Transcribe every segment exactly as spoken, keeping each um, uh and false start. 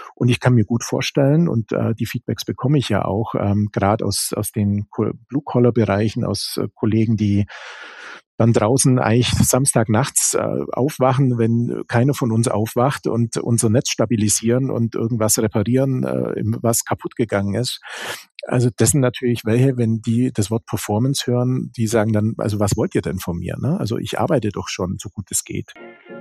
Und ich kann mir gut vorstellen, und äh, die Feedbacks bekomme ich ja auch, ähm, gerade aus, aus den Blue-Collar-Bereichen, aus äh, Kollegen, die dann draußen eigentlich Samstagnachts äh, aufwachen, wenn keiner von uns aufwacht und unser Netz stabilisieren und irgendwas reparieren, äh, was kaputt gegangen ist. Also das sind natürlich welche, wenn die das Wort Performance hören, die sagen dann, also was wollt ihr denn von mir? Ne? Also ich arbeite doch schon, so gut es geht.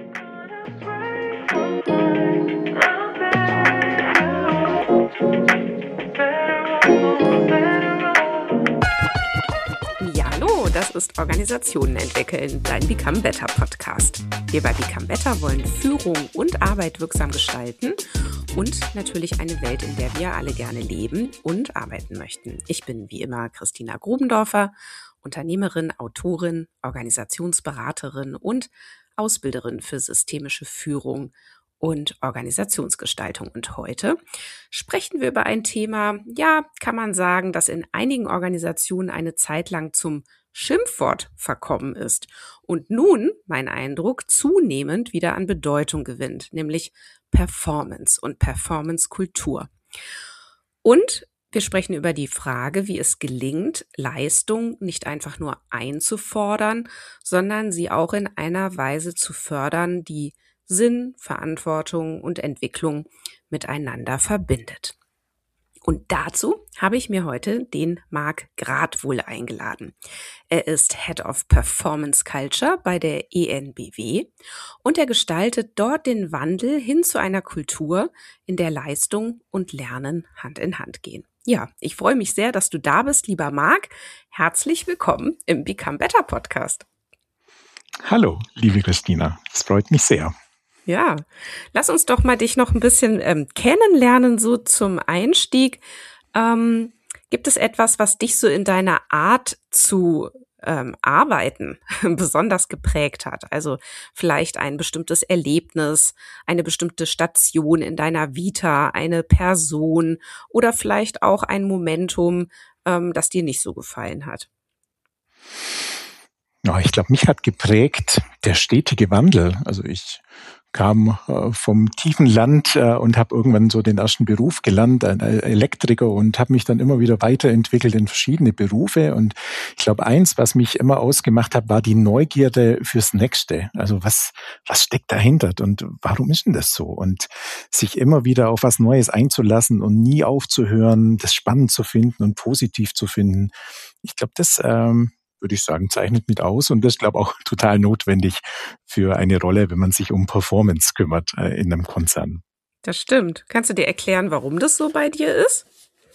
Ja, hallo, das ist Organisationen entwickeln, dein Become Better Podcast. Wir bei Become Better wollen Führung und Arbeit wirksam gestalten und natürlich eine Welt, in der wir alle gerne leben und arbeiten möchten. Ich bin wie immer Christina Grubendorfer, Unternehmerin, Autorin, Organisationsberaterin und Ausbilderin für systemische Führung und Organisationsgestaltung. Und heute sprechen wir über ein Thema, ja, kann man sagen, das in einigen Organisationen eine Zeit lang zum Schimpfwort verkommen ist und nun, mein Eindruck, zunehmend wieder an Bedeutung gewinnt, nämlich Performance und Performance-Kultur. Und wir sprechen über die Frage, wie es gelingt, Leistung nicht einfach nur einzufordern, sondern sie auch in einer Weise zu fördern, die Sinn, Verantwortung und Entwicklung miteinander verbindet. Und dazu habe ich mir heute den Marc Gradwohl eingeladen. Er ist Head of Performance Culture bei der E N B W und er gestaltet dort den Wandel hin zu einer Kultur, in der Leistung und Lernen Hand in Hand gehen. Ja, ich freue mich sehr, dass du da bist, lieber Marc. Herzlich willkommen im Become Better Podcast. Hallo, liebe Christina. Es freut mich sehr. Ja, lass uns doch mal dich noch ein bisschen ähm, kennenlernen, so zum Einstieg. Ähm, gibt es etwas, was dich so in deiner Art zu ähm, arbeiten besonders geprägt hat? Also vielleicht ein bestimmtes Erlebnis, eine bestimmte Station in deiner Vita, eine Person oder vielleicht auch ein Momentum, ähm, das dir nicht so gefallen hat? Ja, ich glaube, mich hat geprägt der stetige Wandel. Also ich kam äh, vom tiefen Land äh, und habe irgendwann so den ersten Beruf gelernt, ein Elektriker, und habe mich dann immer wieder weiterentwickelt in verschiedene Berufe. Und ich glaube, eins, was mich immer ausgemacht hat, war die Neugierde fürs Nächste. Also was was steckt dahinter und warum ist denn das so? Und sich immer wieder auf was Neues einzulassen und nie aufzuhören, das spannend zu finden und positiv zu finden. Ich glaube, das ähm, würde ich sagen, zeichnet mit aus, und das ist, glaube ich, auch total notwendig für eine Rolle, wenn man sich um Performance kümmert äh, in einem Konzern. Das stimmt. Kannst du dir erklären, warum das so bei dir ist?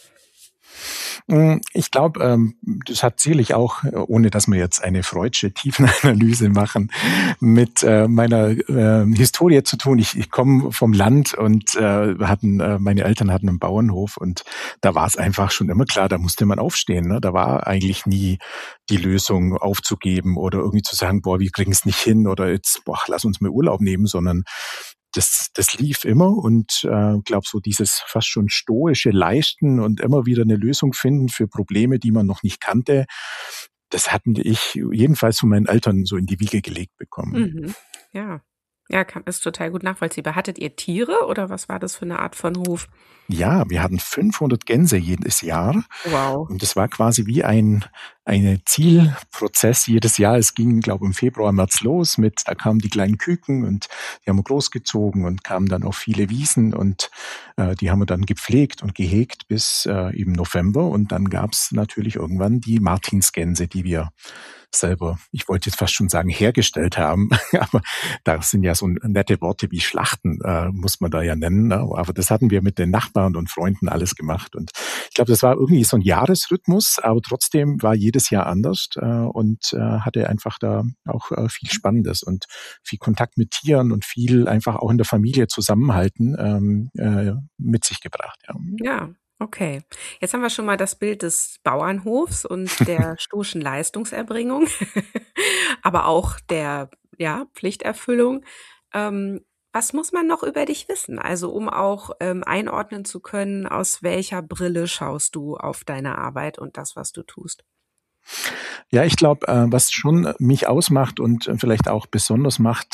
Ich glaube, ähm, das hat sicherlich auch, ohne dass wir jetzt eine freudsche Tiefenanalyse machen, mit äh, meiner äh, Historie zu tun. Ich, ich komme vom Land und äh, hatten, äh, meine Eltern hatten einen Bauernhof, und da war es einfach schon immer klar, da musste man aufstehen. Ne? Da war eigentlich nie die Lösung aufzugeben oder irgendwie zu sagen, boah, wir kriegen es nicht hin oder jetzt, boah, lass uns mal Urlaub nehmen, sondern Das, das lief immer, und äh, glaube so dieses fast schon stoische Leisten und immer wieder eine Lösung finden für Probleme, die man noch nicht kannte, das hatten ich jedenfalls von meinen Eltern so in die Wiege gelegt bekommen. Mhm. Ja, ja, kann, ist total gut nachvollziehbar. Hattet ihr Tiere oder was war das für eine Art von Hof? Ja, wir hatten fünfhundert Gänse jedes Jahr, Wow. und das war quasi wie ein ein Zielprozess jedes Jahr. Es ging, glaube ich, im Februar, März los mit, da kamen die kleinen Küken und die haben wir großgezogen und kamen dann auf viele Wiesen, und äh, die haben wir dann gepflegt und gehegt bis äh, im November, und dann gab's natürlich irgendwann die Martinsgänse, die wir selber, ich wollte jetzt fast schon sagen, hergestellt haben, aber da sind ja so nette Worte wie Schlachten, äh, muss man da ja nennen, ne? Aber das hatten wir mit den Nachbarn und Freunden alles gemacht, und ich glaube, das war irgendwie so ein Jahresrhythmus, aber trotzdem war jedes Jahr anders äh, und äh, hatte einfach da auch äh, viel Spannendes und viel Kontakt mit Tieren und viel einfach auch in der Familie zusammenhalten ähm, äh, mit sich gebracht. Ja. Ja, okay. Jetzt haben wir schon mal das Bild des Bauernhofs und der stoischen Leistungserbringung, aber auch der, ja, Pflichterfüllung. Ähm, was muss man noch über dich wissen? Also um auch ähm, einordnen zu können, aus welcher Brille schaust du auf deine Arbeit und das, was du tust? Ja, ich glaube, äh, was schon mich ausmacht und äh, vielleicht auch besonders macht,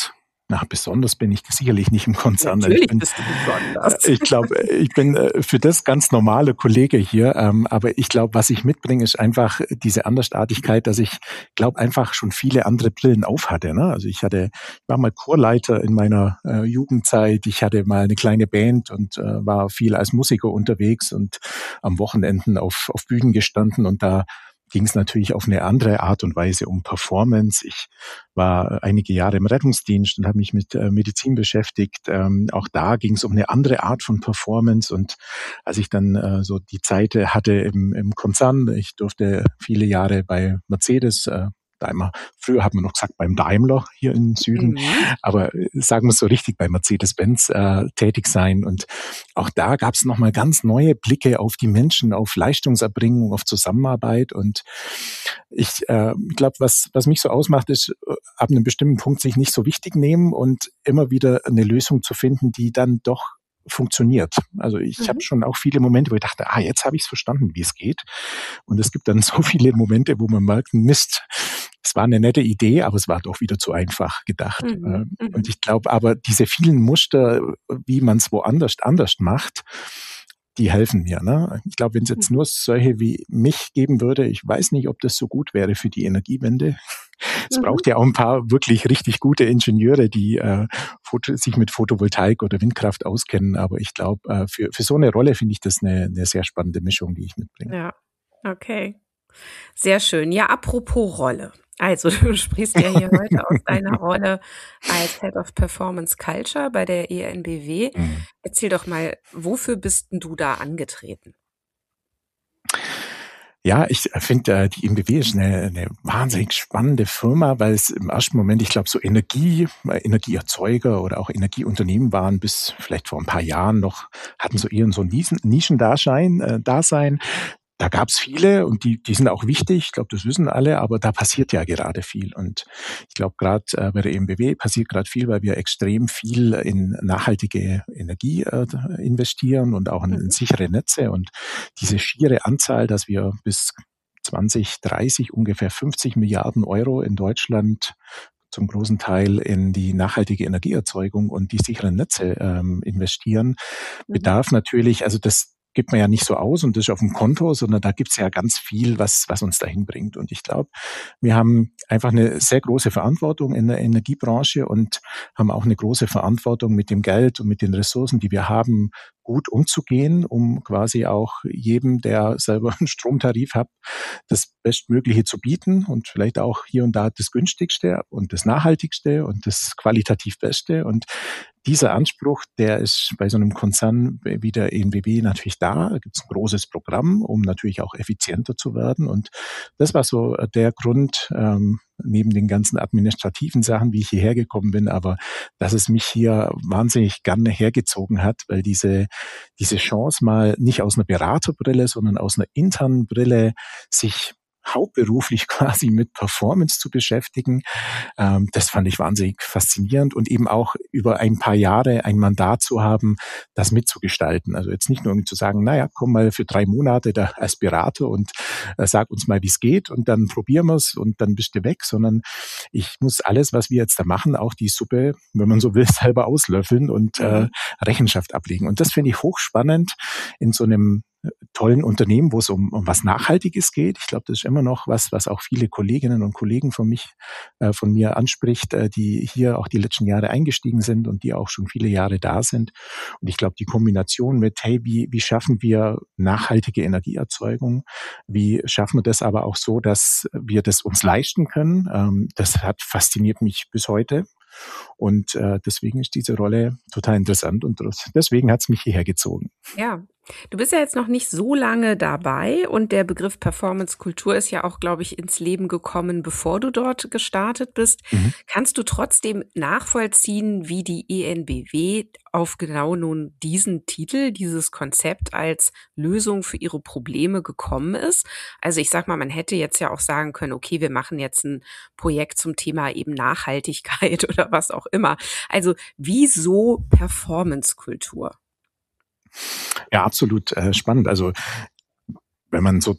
Na, besonders bin ich sicherlich nicht im Konzern. Ich Natürlich bin, bist du besonders. ich glaube, ich bin für das ganz normale Kollege hier. Aber ich glaube, was ich mitbringe, ist einfach diese Andersartigkeit, dass ich glaube, einfach schon viele andere Brillen auf hatte. Ne? Also ich hatte, ich war mal Chorleiter in meiner äh, Jugendzeit. Ich hatte mal eine kleine Band und äh, war viel als Musiker unterwegs und am Wochenenden auf, auf Bühnen gestanden, und da ging es natürlich auf eine andere Art und Weise um Performance. Ich war einige Jahre im Rettungsdienst und habe mich mit äh, Medizin beschäftigt. Ähm, auch da ging es um eine andere Art von Performance. Und als ich dann äh, so die Zeit hatte im, im Konzern, ich durfte viele Jahre bei Mercedes, äh, Daimler. Früher hat man noch gesagt beim Daimler hier im Süden, Mhm. aber sagen wir es so richtig, bei Mercedes-Benz äh, tätig sein. Und auch da gab es nochmal ganz neue Blicke auf die Menschen, auf Leistungserbringung, auf Zusammenarbeit. Und ich äh, glaube, was, was mich so ausmacht, ist, äh, ab einem bestimmten Punkt sich nicht so wichtig nehmen und immer wieder eine Lösung zu finden, die dann doch funktioniert. Also ich Mhm. habe schon auch viele Momente, wo ich dachte, ah, jetzt habe ich es verstanden, wie es geht. Und es gibt dann so viele Momente, wo man merkt, Mist, es war eine nette Idee, aber es war doch wieder zu einfach gedacht. Mhm. Und Mhm. ich glaube aber, diese vielen Muster, wie man es woanders anders macht, die helfen mir. Ne? Ich glaube, wenn es jetzt nur solche wie mich geben würde, ich weiß nicht, ob das so gut wäre für die Energiewende. Es Mhm. braucht ja auch ein paar wirklich richtig gute Ingenieure, die äh, Foto, sich mit Photovoltaik oder Windkraft auskennen. Aber ich glaube, äh, für, für so eine Rolle finde ich das eine, eine sehr spannende Mischung, die ich mitbringe. Ja, okay. Sehr schön. Ja, apropos Rolle. Also du sprichst ja hier heute aus deiner Rolle als Head of Performance Culture bei der E N B W. Mhm. Erzähl doch mal, wofür bist denn du da angetreten? Ja, ich finde, äh, die E N B W ist eine, eine wahnsinnig spannende Firma, weil es im ersten Moment, ich glaube, so Energie, äh, Energieerzeuger oder auch Energieunternehmen waren bis vielleicht vor ein paar Jahren noch, hatten so eher so ein Nischen- Nischendasein. Äh, Dasein. Da gab's viele und die, die sind auch wichtig. Ich glaube, das wissen alle, aber da passiert ja gerade viel. Und ich glaube, gerade äh, bei der E M B W passiert gerade viel, weil wir extrem viel in nachhaltige Energie äh, investieren und auch in, in Mhm. sichere Netze. Und diese schiere Anzahl, dass wir bis zwanzig dreißig ungefähr fünfzig Milliarden Euro in Deutschland zum großen Teil in die nachhaltige Energieerzeugung und die sicheren Netze ähm, investieren, Mhm. bedarf natürlich, also das gibt man ja nicht so aus und das ist auf dem Konto, sondern da gibt's ja ganz viel, was, was uns dahin bringt. Und ich glaube, wir haben einfach eine sehr große Verantwortung in der Energiebranche und haben auch eine große Verantwortung mit dem Geld und mit den Ressourcen, die wir haben, gut umzugehen, um quasi auch jedem, der selber einen Stromtarif hat, das Bestmögliche zu bieten und vielleicht auch hier und da das günstigste und das nachhaltigste und das qualitativ Beste. Und dieser Anspruch, der ist bei so einem Konzern wie der E N B W natürlich da. Da gibt es ein großes Programm, um natürlich auch effizienter zu werden. Und das war so der Grund, ähm, neben den ganzen administrativen Sachen, wie ich hierher gekommen bin, aber dass es mich hier wahnsinnig gerne hergezogen hat, weil diese, diese Chance mal nicht aus einer Beraterbrille, sondern aus einer internen Brille sich hauptberuflich quasi mit Performance zu beschäftigen, ähm, das fand ich wahnsinnig faszinierend und eben auch über ein paar Jahre ein Mandat zu haben, das mitzugestalten. Also jetzt nicht nur irgendwie zu sagen, naja, komm mal für drei Monate da als Berater und äh, sag uns mal, wie es geht und dann probieren wir es und dann bist du weg, sondern ich muss alles, was wir jetzt da machen, auch die Suppe, wenn man so will, selber auslöffeln und äh, Mhm. Rechenschaft ablegen. Und das finde ich hochspannend in so einem tollen Unternehmen, wo es um, um was Nachhaltiges geht. Ich glaube, das ist immer noch was, was auch viele Kolleginnen und Kollegen von mich, äh, von mir anspricht, äh, die hier auch die letzten Jahre eingestiegen sind und die auch schon viele Jahre da sind. Und ich glaube, die Kombination mit, hey, wie, wie schaffen wir nachhaltige Energieerzeugung? Wie schaffen wir das aber auch so, dass wir das uns leisten können? Ähm, das hat fasziniert mich bis heute. Und äh, deswegen ist diese Rolle total interessant und deswegen hat es mich hierher gezogen. Ja, du bist ja jetzt noch nicht so lange dabei und der Begriff Performance-Kultur ist ja auch, glaube ich, ins Leben gekommen, bevor du dort gestartet bist. Mhm. Kannst du trotzdem nachvollziehen, wie die E N B W auf genau nun diesen Titel, dieses Konzept als Lösung für ihre Probleme gekommen ist? Also ich sag mal, man hätte jetzt ja auch sagen können, okay, wir machen jetzt ein Projekt zum Thema eben Nachhaltigkeit oder was auch immer. Also wieso Performance-Kultur? Ja, absolut äh, spannend. Also wenn man so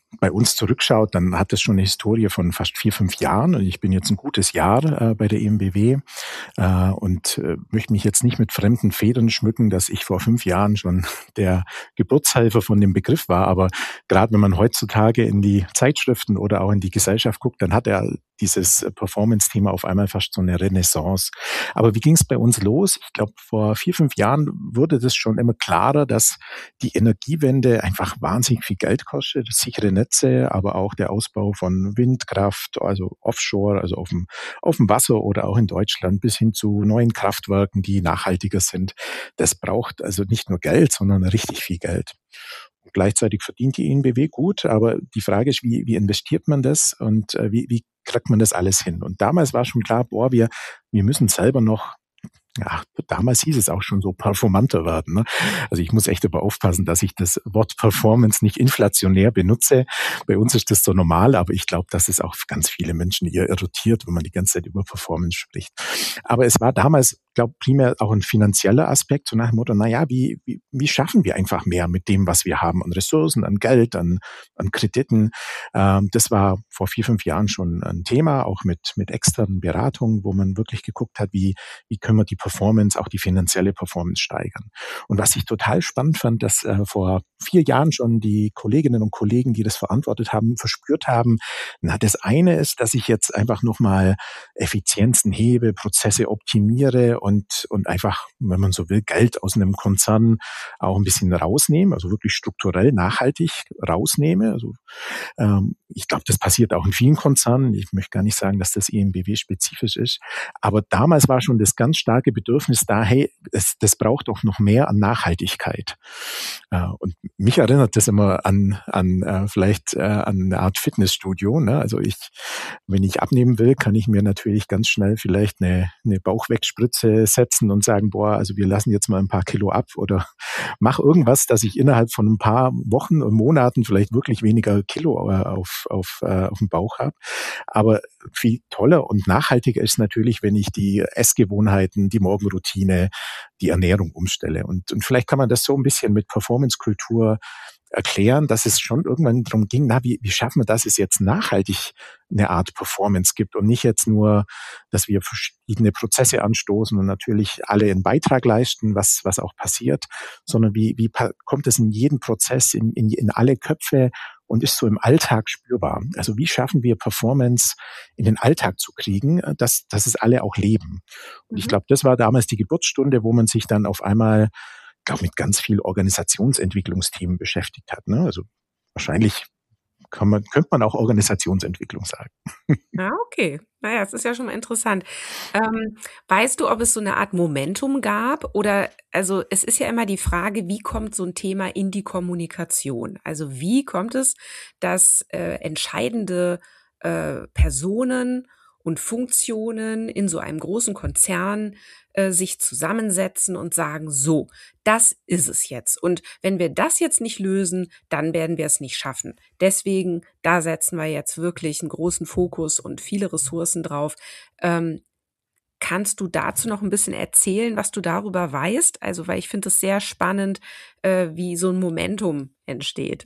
bei uns zurückschaut, dann hat das schon eine Historie von fast vier, fünf Jahren und ich bin jetzt ein gutes Jahr äh, bei der E M B W äh, und äh, möchte mich jetzt nicht mit fremden Federn schmücken, dass ich vor fünf Jahren schon der Geburtshelfer von dem Begriff war, aber gerade wenn man heutzutage in die Zeitschriften oder auch in die Gesellschaft guckt, dann hat er dieses Performance-Thema auf einmal fast so eine Renaissance. Aber wie ging es bei uns los? Ich glaube, vor vier, fünf Jahren wurde das schon immer klarer, dass die Energiewende einfach wahnsinnig viel Geld kostet, sichere Netze, aber auch der Ausbau von Windkraft, also Offshore, also auf dem, auf dem Wasser oder auch in Deutschland bis hin zu neuen Kraftwerken, die nachhaltiger sind. Das braucht also nicht nur Geld, sondern richtig viel Geld. Und gleichzeitig verdient die E N B W gut, aber die Frage ist, wie, wie investiert man das und äh, wie, wie kriegt man das alles hin? Und damals war schon klar, boah, wir, wir müssen selber noch, ja, damals hieß es auch schon so, performanter werden. Ne? Also ich muss echt aber aufpassen, dass ich das Wort Performance nicht inflationär benutze. Bei uns ist das so normal, aber ich glaube, dass es auch ganz viele Menschen eher irritiert, wenn man die ganze Zeit über Performance spricht. Aber es war damals, glaube ich, primär auch ein finanzieller Aspekt, so nach dem Motto, naja, wie, wie, wie schaffen wir einfach mehr mit dem, was wir haben an Ressourcen, an Geld, an, an Krediten. Ähm, das war vor vier, fünf Jahren schon ein Thema, auch mit, mit externen Beratungen, wo man wirklich geguckt hat, wie, wie können wir die Performance, auch die finanzielle Performance steigern. Und was ich total spannend fand, dass äh, vor vier Jahren schon die Kolleginnen und Kollegen, die das verantwortet haben, verspürt haben, na, das eine ist, dass ich jetzt einfach nochmal Effizienzen hebe, Prozesse optimiere und, und einfach, wenn man so will, Geld aus einem Konzern auch ein bisschen rausnehme, also wirklich strukturell nachhaltig rausnehme. Also ähm, ich glaube, das passiert auch in vielen Konzernen. Ich möchte gar nicht sagen, dass das E M B W-spezifisch ist. Aber damals war schon das ganz starke Bedürfnis da, hey, es, das braucht doch noch mehr an Nachhaltigkeit. Äh, und mich erinnert das immer an, an äh, vielleicht äh, an eine Art Fitnessstudio. Ne? Also ich, wenn ich abnehmen will, kann ich mir natürlich ganz schnell vielleicht eine, eine Bauchwegspritze setzen und sagen, boah, also wir lassen jetzt mal ein paar Kilo ab oder mach irgendwas, dass ich innerhalb von ein paar Wochen und Monaten vielleicht wirklich weniger Kilo äh, auf, auf, äh, auf dem Bauch habe. Aber viel toller und nachhaltiger ist natürlich, wenn ich die Essgewohnheiten, die Morgenroutine, die Ernährung umstelle. Und, und vielleicht kann man das so ein bisschen mit Performance-Kultur erklären, dass es schon irgendwann darum ging, na, wie, wie schaffen wir, dass es jetzt nachhaltig eine Art Performance gibt und nicht jetzt nur, dass wir verschiedene Prozesse anstoßen und natürlich alle einen Beitrag leisten, was, was auch passiert, sondern wie, wie kommt es in jeden Prozess, in, in, in alle Köpfe und ist so im Alltag spürbar. Also wie schaffen wir Performance in den Alltag zu kriegen, dass, dass es alle auch leben. Und mhm. ich glaube, das war damals die Geburtsstunde, wo man sich dann auf einmal, glaube mit ganz viel Organisationsentwicklungsthemen beschäftigt hat. Ne? Also wahrscheinlich kann man, könnte man auch Organisationsentwicklung sagen. Ah, okay. Naja, es ist ja schon mal interessant. Ähm, weißt du, ob es so eine Art Momentum gab? Oder, also es ist ja immer die Frage, wie kommt so ein Thema in die Kommunikation? Also wie kommt es, dass äh, entscheidende äh, Personen und Funktionen in so einem großen Konzern äh, sich zusammensetzen und sagen, so, das ist es jetzt. Und wenn wir das jetzt nicht lösen, dann werden wir es nicht schaffen. Deswegen, da setzen wir jetzt wirklich einen großen Fokus und viele Ressourcen drauf. Ähm, kannst du dazu noch ein bisschen erzählen, was du darüber weißt? Also, weil ich finde es sehr spannend, äh, wie so ein Momentum entsteht.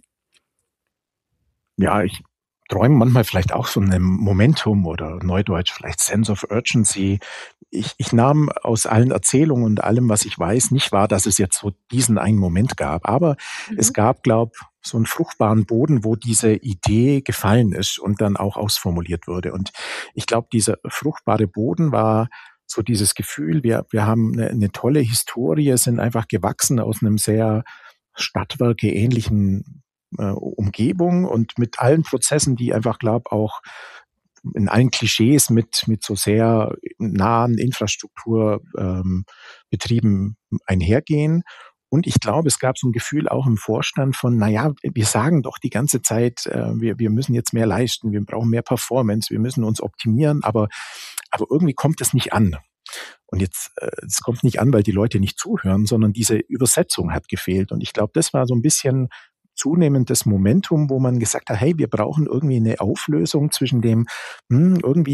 Ja, ich träumen manchmal vielleicht auch so ein Momentum oder Neudeutsch vielleicht Sense of Urgency. Ich, ich nahm aus allen Erzählungen und allem, was ich weiß, nicht wahr, dass es jetzt so diesen einen Moment gab. Aber mhm. es gab, glaube ich, so einen fruchtbaren Boden, wo diese Idee gefallen ist und dann auch ausformuliert wurde. Und ich glaube, dieser fruchtbare Boden war so dieses Gefühl, wir, wir haben eine, eine tolle Historie, sind einfach gewachsen aus einem sehr Stadtwerke-ähnlichen Umgebung und mit allen Prozessen, die einfach, glaube auch in allen Klischees mit mit so sehr nahen Infrastrukturbetrieben ähm, einhergehen. Und ich glaube, es gab so ein Gefühl auch im Vorstand von, na ja, wir sagen doch die ganze Zeit, äh, wir wir müssen jetzt mehr leisten, wir brauchen mehr Performance, wir müssen uns optimieren, aber aber irgendwie kommt es nicht an. Und jetzt, äh, es kommt nicht an, weil die Leute nicht zuhören, sondern diese Übersetzung hat gefehlt. Und ich glaube, das war so ein bisschen zunehmendes Momentum, wo man gesagt hat, hey, wir brauchen irgendwie eine Auflösung zwischen dem, hm, irgendwie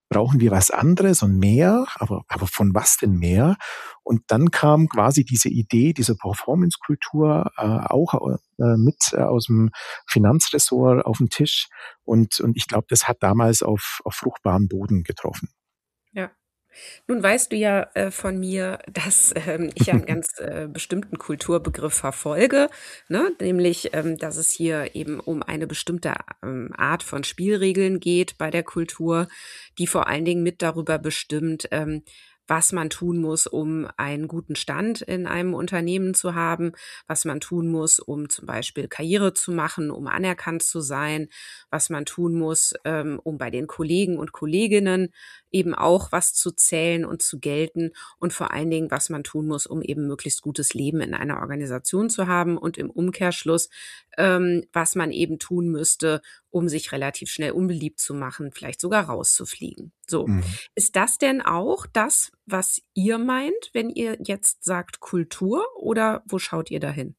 brauchen wir was anderes und mehr, aber, aber von was denn mehr? Und dann kam quasi diese Idee dieser Performance-Kultur äh, auch äh, mit äh, aus dem Finanzressort auf den Tisch. Und, und ich glaube, das hat damals auf, auf fruchtbaren Boden getroffen. Ja. Nun weißt du ja äh, von mir, dass ähm, ich ja einen ganz äh, bestimmten Kulturbegriff verfolge, ne? Nämlich, ähm, dass es hier eben um eine bestimmte ähm, Art von Spielregeln geht bei der Kultur, die vor allen Dingen mit darüber bestimmt, ähm, was man tun muss, um einen guten Stand in einem Unternehmen zu haben, was man tun muss, um zum Beispiel Karriere zu machen, um anerkannt zu sein, was man tun muss, ähm, um bei den Kollegen und Kolleginnen eben auch was zu zählen und zu gelten und vor allen Dingen, was man tun muss, um eben möglichst gutes Leben in einer Organisation zu haben und im Umkehrschluss, ähm, was man eben tun müsste, um sich relativ schnell unbeliebt zu machen, vielleicht sogar rauszufliegen. So. Mhm. Ist das denn auch das, was ihr meint, wenn ihr jetzt sagt Kultur, oder wo schaut ihr dahin?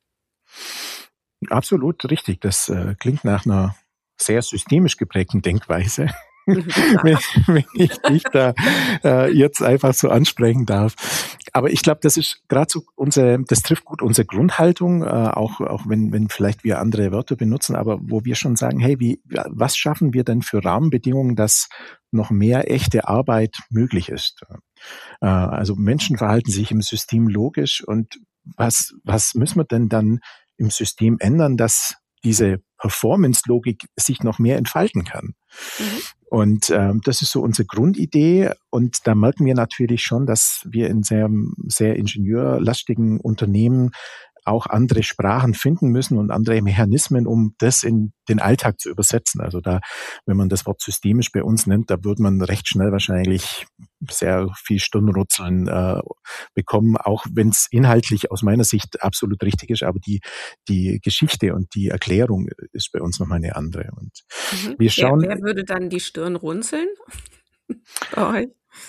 Absolut richtig. Das äh, klingt nach einer sehr systemisch geprägten Denkweise. Ja. wenn, wenn ich dich da äh, jetzt einfach so ansprechen darf. Aber ich glaube, das ist gerade so unsere, das trifft gut unsere Grundhaltung, äh, auch auch wenn wenn vielleicht wir andere Wörter benutzen, aber wo wir schon sagen, hey, wie was schaffen wir denn für Rahmenbedingungen, dass noch mehr echte Arbeit möglich ist? Äh, also Menschen verhalten sich im System logisch und was was müssen wir denn dann im System ändern, dass diese Performance-Logik sich noch mehr entfalten kann? Mhm. Und ähm, das ist so unsere Grundidee. Und da merken wir natürlich schon, dass wir in sehr, sehr ingenieurlastigen Unternehmen auch andere Sprachen finden müssen und andere Mechanismen, um das in den Alltag zu übersetzen. Also da, wenn man das Wort systemisch bei uns nennt, da wird man recht schnell wahrscheinlich sehr viel Stirnrunzeln äh, bekommen, auch wenn es inhaltlich aus meiner Sicht absolut richtig ist, aber die die Geschichte und die Erklärung ist bei uns nochmal eine andere. Und Mhm. wir Wer, schauen, wer würde dann die Stirn runzeln bei euch?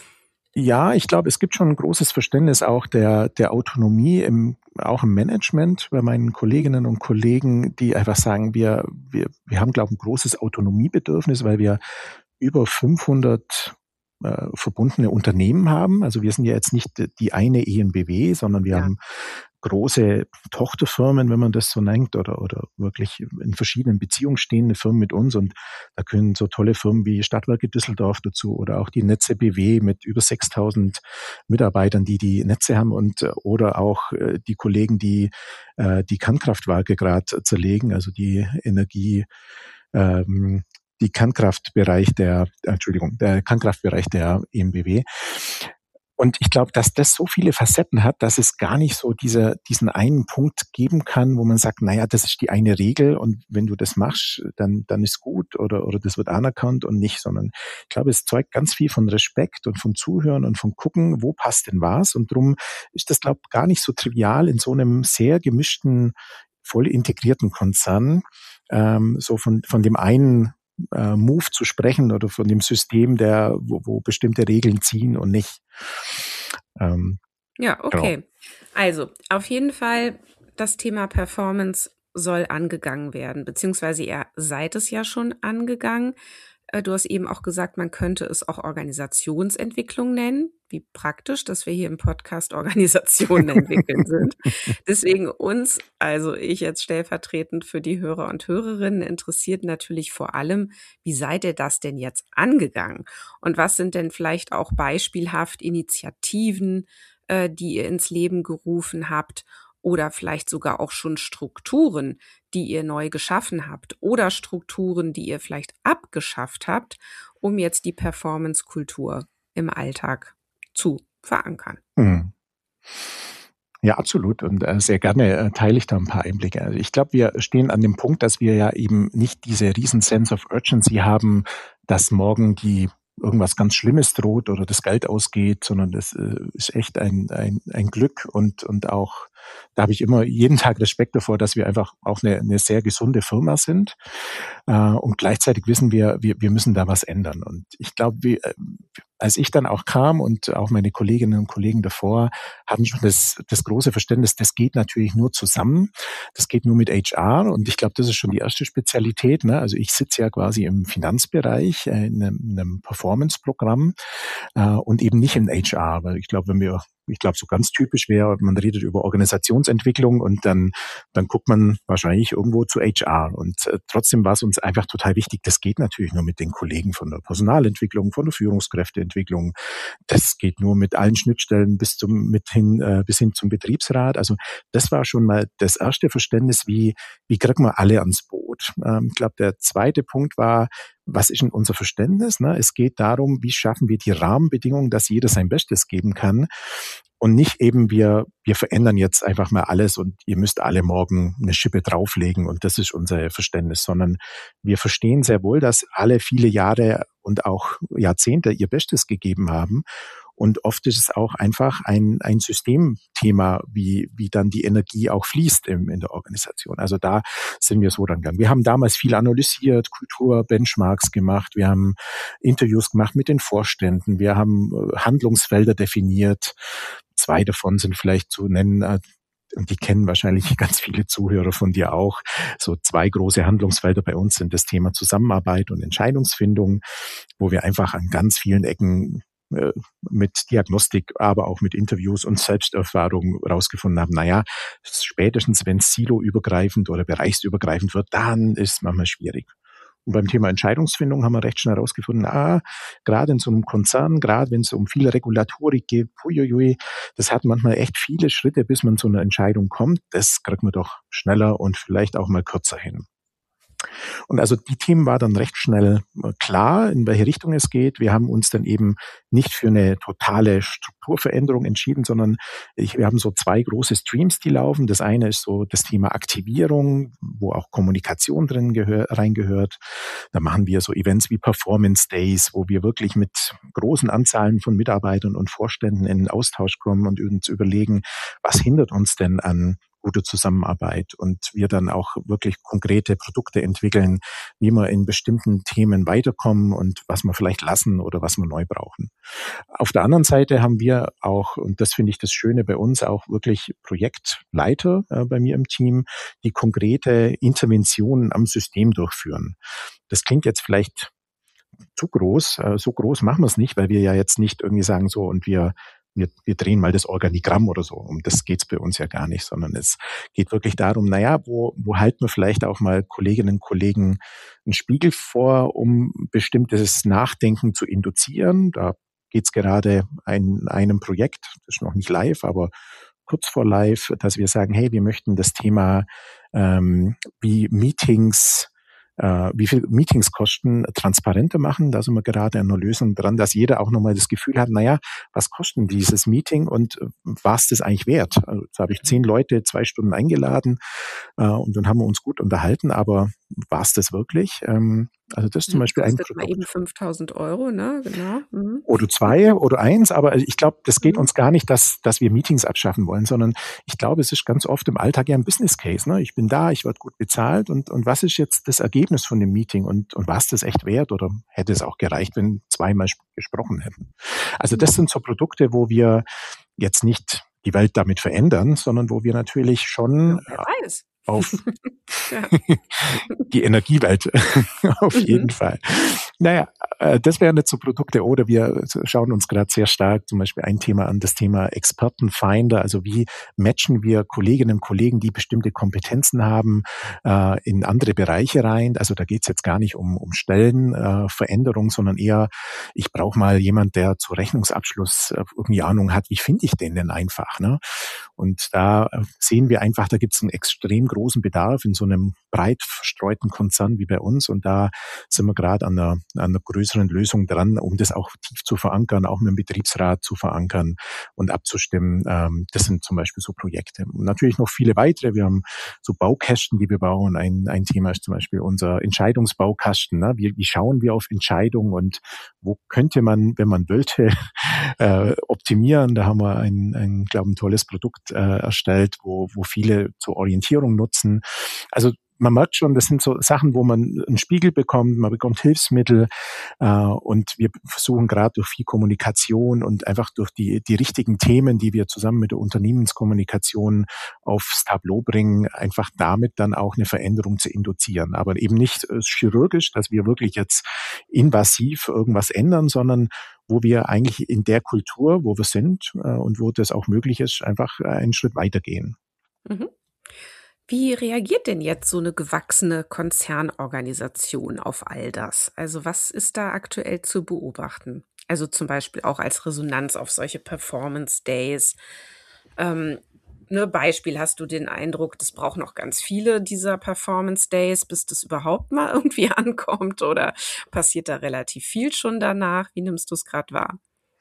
ja, ich glaube, es gibt schon ein großes Verständnis auch der der Autonomie im auch im Management bei meinen Kolleginnen und Kollegen, die einfach sagen, wir wir wir haben, glaube ich, ein großes Autonomiebedürfnis, weil wir über fünfhundert äh, verbundene Unternehmen haben. Also wir sind ja jetzt nicht die eine E N B W, sondern wir Ja. haben große Tochterfirmen, wenn man das so nennt, oder, oder wirklich in verschiedenen Beziehungen stehende Firmen mit uns. Und da können so tolle Firmen wie Stadtwerke Düsseldorf dazu oder auch die Netze B W mit über sechstausend Mitarbeitern, die die Netze haben, und oder auch äh, die Kollegen, die äh, die Kernkraftwerke gerade zerlegen, also die Energie, ähm, die Kernkraftbereich der, Entschuldigung, der Kernkraftbereich der E N B W. Und ich glaube, dass das so viele Facetten hat, dass es gar nicht so diese, diesen einen Punkt geben kann, wo man sagt, naja, das ist die eine Regel und wenn du das machst, dann, dann ist gut oder, oder das wird anerkannt und nicht, sondern ich glaube, es zeugt ganz viel von Respekt und von Zuhören und von gucken, wo passt denn was, und darum ist das, glaube ich, gar nicht so trivial in so einem sehr gemischten, voll integrierten Konzern, ähm, so von, von dem einen äh, Move zu sprechen oder von dem System, der, wo, wo bestimmte Regeln ziehen und nicht. Ähm, Ja, genau. okay. Also, auf jeden Fall, das Thema Performance soll angegangen werden, beziehungsweise ihr seid es ja schon angegangen. Äh, Du hast eben auch gesagt, man könnte es auch Organisationsentwicklung nennen. Wie praktisch, dass wir hier im Podcast Organisationen entwickeln sind. Deswegen uns, also ich jetzt stellvertretend für die Hörer und Hörerinnen, interessiert natürlich vor allem, wie seid ihr das denn jetzt angegangen? Und was sind denn vielleicht auch beispielhaft Initiativen, äh, die ihr ins Leben gerufen habt, oder vielleicht sogar auch schon Strukturen, die ihr neu geschaffen habt, oder Strukturen, die ihr vielleicht abgeschafft habt, um jetzt die Performance-Kultur im Alltag zu verankern? Hm. Ja, absolut. Und äh, sehr gerne äh, teile ich da ein paar Einblicke. Also ich glaube, wir stehen an dem Punkt, dass wir ja eben nicht diese riesen Sense of Urgency haben, dass morgen die irgendwas ganz Schlimmes droht oder das Geld ausgeht, sondern das äh, ist echt ein, ein, ein Glück und, und auch da habe ich immer jeden Tag Respekt davor, dass wir einfach auch eine, eine sehr gesunde Firma sind. Äh, und gleichzeitig wissen wir, wir, wir müssen da was ändern. Und ich glaube, wir, als ich dann auch kam und auch meine Kolleginnen und Kollegen davor hatten schon das, das große Verständnis, das geht natürlich nur zusammen. Das geht nur mit H R. Und ich glaube, das ist schon die erste Spezialität. Ne? Also ich sitze ja quasi im Finanzbereich, äh, in einem, in einem Performance-Programm äh, und eben nicht in H R. Weil ich glaube, wenn wir Ich glaube, so ganz typisch wäre, man redet über Organisationsentwicklung und dann, dann guckt man wahrscheinlich irgendwo zu H R. Und äh, trotzdem war es uns einfach total wichtig, das geht natürlich nur mit den Kollegen von der Personalentwicklung, von der Führungskräfteentwicklung. Das geht nur mit allen Schnittstellen bis zum, mit hin, äh, bis hin zum Betriebsrat. Also das war schon mal das erste Verständnis, wie, wie kriegen wir alle ans Boot. Ähm, ich glaube, der zweite Punkt war, was ist denn unser Verständnis? Ne? Es geht darum, wie schaffen wir die Rahmenbedingungen, dass jeder sein Bestes geben kann und nicht eben wir, wir verändern jetzt einfach mal alles und ihr müsst alle morgen eine Schippe drauflegen und das ist unser Verständnis, sondern wir verstehen sehr wohl, dass alle viele Jahre und auch Jahrzehnte ihr Bestes gegeben haben. Und oft ist es auch einfach ein, ein Systemthema, wie, wie dann die Energie auch fließt im, in der Organisation. Also da sind wir so rangegangen. Wir haben damals viel analysiert, Kulturbenchmarks gemacht, wir haben Interviews gemacht mit den Vorständen, wir haben Handlungsfelder definiert. Zwei davon sind vielleicht zu nennen, und die kennen wahrscheinlich ganz viele Zuhörer von dir auch. So zwei große Handlungsfelder bei uns sind das Thema Zusammenarbeit und Entscheidungsfindung, wo wir einfach an ganz vielen Ecken mit Diagnostik, aber auch mit Interviews und Selbsterfahrung rausgefunden haben, naja, spätestens wenn es siloübergreifend oder bereichsübergreifend wird, dann ist es manchmal schwierig. Und beim Thema Entscheidungsfindung haben wir recht schnell herausgefunden, ah, gerade in so einem Konzern, gerade wenn es um viel Regulatorik geht, puiuiui, das hat manchmal echt viele Schritte, bis man zu einer Entscheidung kommt. Das kriegt man doch schneller und vielleicht auch mal kürzer hin. Und also die Themen war dann recht schnell klar, in welche Richtung es geht. Wir haben uns dann eben nicht für eine totale Strukturveränderung entschieden, sondern ich, wir haben so zwei große Streams, die laufen. Das eine ist so das Thema Aktivierung, wo auch Kommunikation drin gehör, reingehört. Da machen wir so Events wie Performance Days, wo wir wirklich mit großen Anzahlen von Mitarbeitern und Vorständen in den Austausch kommen und uns überlegen, was hindert uns denn an gute Zusammenarbeit und wir dann auch wirklich konkrete Produkte entwickeln, wie wir in bestimmten Themen weiterkommen und was wir vielleicht lassen oder was wir neu brauchen. Auf der anderen Seite haben wir auch, und das finde ich das Schöne bei uns, auch wirklich Projektleiter äh, bei mir im Team, die konkrete Interventionen am System durchführen. Das klingt jetzt vielleicht zu groß, äh, so groß machen wir es nicht, weil wir ja jetzt nicht irgendwie sagen so und wir Wir, wir drehen mal das Organigramm oder so. Um das geht's bei uns ja gar nicht, sondern es geht wirklich darum, naja, wo, wo halten wir vielleicht auch mal Kolleginnen und Kollegen einen Spiegel vor, um bestimmtes Nachdenken zu induzieren. Da geht's gerade in einem Projekt, das ist noch nicht live, aber kurz vor live, dass wir sagen, hey, wir möchten das Thema ähm, wie Meetings äh, wie viel Meetings kosten, transparenter machen. Da sind wir gerade an einer Lösung dran, dass jeder auch nochmal das Gefühl hat, naja, was kostet dieses Meeting und war es das eigentlich wert? Also, jetzt habe ich zehn Leute zwei Stunden eingeladen äh, und dann haben wir uns gut unterhalten, aber war es das wirklich? Ähm, also das ist zum Beispiel ein Produkt. Mal eben fünftausend Euro, ne? Genau. Mhm. Oder zwei oder eins, aber ich glaube, das geht uns gar nicht, dass, dass wir Meetings abschaffen wollen, sondern ich glaube, es ist ganz oft im Alltag ja ein Business Case. Ne? Ich bin da, ich werde gut bezahlt und, und was ist jetzt das Ergebnis von dem Meeting und, und war es das echt wert oder hätte es auch gereicht, wenn zweimal gesprochen hätten? Also das sind so Produkte, wo wir jetzt nicht die Welt damit verändern, sondern wo wir natürlich schon ja, wer weiß. auf die Energiewelt auf jeden mhm. Fall. Naja, das wären jetzt so Produkte. Oder wir schauen uns gerade sehr stark zum Beispiel ein Thema an, das Thema Expertenfinder. Also wie matchen wir Kolleginnen und Kollegen, die bestimmte Kompetenzen haben, in andere Bereiche rein. Also da geht es jetzt gar nicht um, um Stellenveränderung, sondern eher, ich brauche mal jemand, der zu Rechnungsabschluss irgendwie Ahnung hat, wie finde ich den denn einfach. Ne? Und da sehen wir einfach, da gibt es einen extrem großen Bedarf in so einem breit verstreuten Konzern wie bei uns. Und da sind wir gerade an einer, an einer größeren Lösung dran, um das auch tief zu verankern, auch mit dem Betriebsrat zu verankern und abzustimmen. Ähm, das sind zum Beispiel so Projekte. Und natürlich noch viele weitere. Wir haben so Baukästen, die wir bauen. Ein, ein Thema ist zum Beispiel unser Entscheidungsbaukasten. Ne? Wie, wie schauen wir auf Entscheidungen und wo könnte man, wenn man wollte, äh, optimieren? Da haben wir ein, ein glaube ein tolles Produkt äh, erstellt, wo, wo viele zur Orientierung nutzen. Also man merkt schon, das sind so Sachen, wo man einen Spiegel bekommt, man bekommt Hilfsmittel äh, und wir versuchen gerade durch viel Kommunikation und einfach durch die, die richtigen Themen, die wir zusammen mit der Unternehmenskommunikation aufs Tableau bringen, einfach damit dann auch eine Veränderung zu induzieren. Aber eben nicht äh, chirurgisch, dass wir wirklich jetzt invasiv irgendwas ändern, sondern wo wir eigentlich in der Kultur, wo wir sind äh, und wo das auch möglich ist, einfach einen Schritt weitergehen. Mhm. Wie reagiert denn jetzt so eine gewachsene Konzernorganisation auf all das? Also, was ist da aktuell zu beobachten? Also, zum Beispiel auch als Resonanz auf solche Performance Days. Ähm, ne, Beispiel, hast du den Eindruck, das braucht noch ganz viele dieser Performance Days, bis das überhaupt mal irgendwie ankommt, oder passiert da relativ viel schon danach? Wie nimmst du es gerade wahr?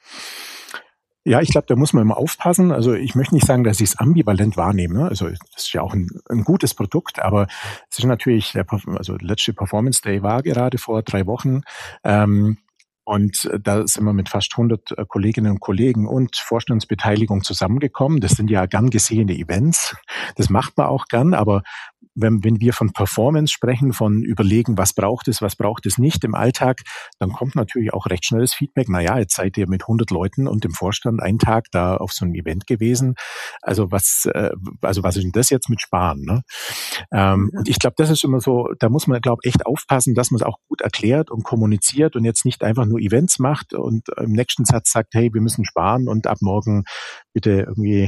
Ja, ich glaube, da muss man immer aufpassen. Also ich möchte nicht sagen, dass ich es ambivalent wahrnehme. Ne? Also das ist ja auch ein, ein gutes Produkt, aber es ist natürlich, der, Perf- also der letzte Performance Day war gerade vor drei Wochen. Ähm, und da sind wir mit fast hundert äh, Kolleginnen und Kollegen und Vorstandsbeteiligung zusammengekommen. Das sind ja gern gesehene Events. Das macht man auch gern, aber wenn, wenn wir von Performance sprechen, von überlegen, was braucht es, was braucht es nicht im Alltag, dann kommt natürlich auch recht schnelles Feedback. Naja, jetzt seid ihr mit hundert Leuten und dem Vorstand einen Tag da auf so einem Event gewesen. Also was, äh, also was ist denn das jetzt mit Sparen? Ne? Ähm, Mhm. und ich glaube, das ist immer so, da muss man, glaube ich, echt aufpassen, dass man es auch gut erklärt und kommuniziert und jetzt nicht einfach nur Events macht und im nächsten Satz sagt, hey, wir müssen sparen und ab morgen bitte irgendwie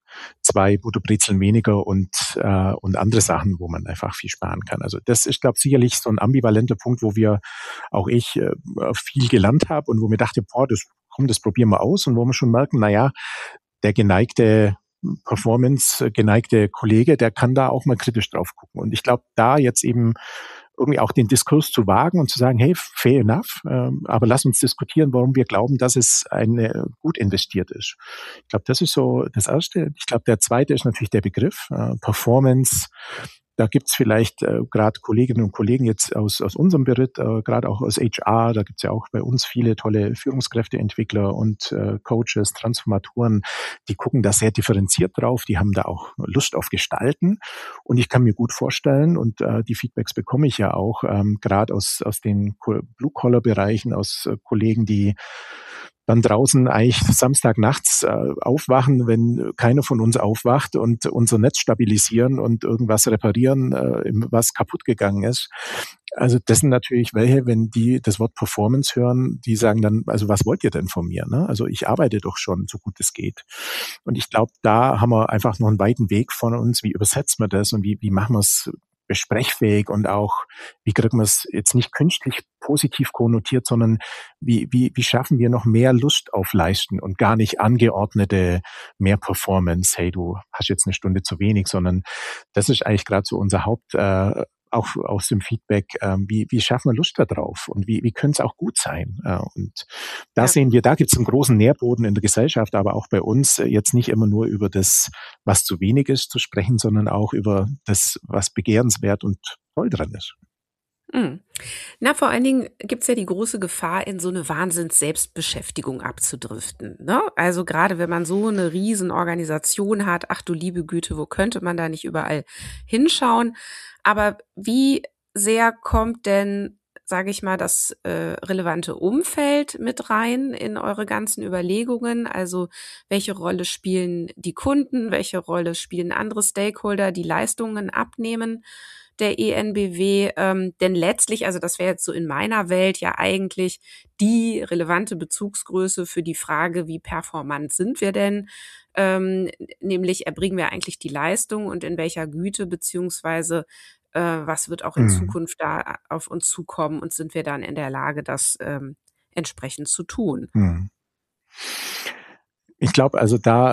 zwei Butterbrezeln weniger und, äh, und andere Sachen, wo man einfach viel sparen kann. Also das ist, glaube ich, sicherlich so ein ambivalenter Punkt, wo wir, auch ich, äh, viel gelernt habe und wo mir dachte, boah, das, komm, das probieren wir aus und wo wir schon merken, na ja, der geneigte Performance geneigte Kollege, der kann da auch mal kritisch drauf gucken. Und ich glaube, da jetzt eben irgendwie auch den Diskurs zu wagen und zu sagen, hey, fair enough, ähm, aber lass uns diskutieren, warum wir glauben, dass es eine gut investiert ist. Ich glaube, das ist so das Erste. Ich glaube, der Zweite ist natürlich der Begriff äh, Performance. Da gibt's vielleicht äh, gerade Kolleginnen und Kollegen jetzt aus, aus unserem Beritt, äh, gerade auch aus H R, da gibt's ja auch bei uns viele tolle Führungskräfteentwickler und äh, Coaches, Transformatoren, die gucken da sehr differenziert drauf, die haben da auch Lust auf Gestalten und ich kann mir gut vorstellen und äh, die Feedbacks bekomme ich ja auch, ähm, gerade aus, aus den Blue-Collar-Bereichen, aus äh, Kollegen, die dann draußen eigentlich Samstagnachts äh, aufwachen, wenn keiner von uns aufwacht und unser Netz stabilisieren und irgendwas reparieren, äh, was kaputt gegangen ist. Also das sind natürlich welche, wenn die das Wort Performance hören, die sagen dann, also was wollt ihr denn von mir? Ne? Also ich arbeite doch schon, so gut es geht. Und ich glaube, da haben wir einfach noch einen weiten Weg von uns. Wie übersetzen wir das und wie, wie machen wir es besprechfähig und auch, wie kriegen wir es jetzt nicht künstlich positiv konnotiert, sondern wie, wie, wie schaffen wir noch mehr Lust auf Leisten und gar nicht angeordnete mehr Performance, hey, du hast jetzt eine Stunde zu wenig, sondern das ist eigentlich gerade so unser Haupt, äh, auch aus dem Feedback, ähm, wie, wie schaffen wir Lust da drauf und wie, wie könnte es auch gut sein? Äh, und da Ja. sehen wir, da gibt es einen großen Nährboden in der Gesellschaft, aber auch bei uns äh, jetzt nicht immer nur über das, was zu wenig ist, zu sprechen, sondern auch über das, was begehrenswert und toll dran ist. Mhm. Na, vor allen Dingen gibt's ja die große Gefahr, in so eine Wahnsinns-Selbstbeschäftigung abzudriften, ne? Also, gerade wenn man so eine Riesenorganisation hat, ach du liebe Güte, wo könnte man da nicht überall hinschauen? Aber wie sehr kommt denn, sage ich mal, das, äh, relevante Umfeld mit rein in eure ganzen Überlegungen? Also, welche Rolle spielen die Kunden? Welche Rolle spielen andere Stakeholder, die Leistungen abnehmen der E N B W? Ähm, denn letztlich, also das wäre jetzt so in meiner Welt ja eigentlich die relevante Bezugsgröße für die Frage, wie performant sind wir denn? Ähm, nämlich erbringen wir eigentlich die Leistung und in welcher Güte, beziehungsweise äh, was wird auch in Mhm. Zukunft da auf uns zukommen und sind wir dann in der Lage, das ähm, entsprechend zu tun? Mhm. Ich glaube, also da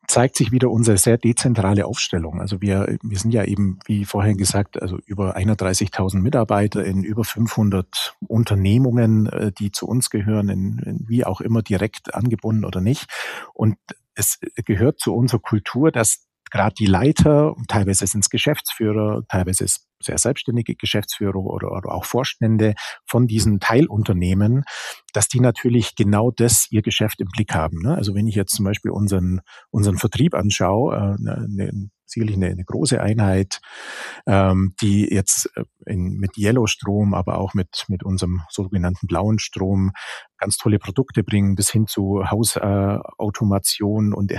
zeigt sich wieder unsere sehr dezentrale Aufstellung. Also wir, wir sind ja eben, wie vorher gesagt, also über einunddreißigtausend Mitarbeiter in über fünfhundert Unternehmungen, die zu uns gehören, in, in wie auch immer direkt angebunden oder nicht. Und es gehört zu unserer Kultur, dass gerade die Leiter, teilweise sind es Geschäftsführer, teilweise ist sehr selbstständige Geschäftsführer oder, oder auch Vorstände von diesen Teilunternehmen, dass die natürlich genau das, ihr Geschäft im Blick haben. Ne? Also wenn ich jetzt zum Beispiel unseren, unseren Vertrieb anschaue, äh, eine, sicherlich eine, eine große Einheit, ähm, die jetzt in, mit Yellow-Strom, aber auch mit, mit unserem sogenannten blauen Strom ganz tolle Produkte bringen, bis hin zu Hausautomation äh, und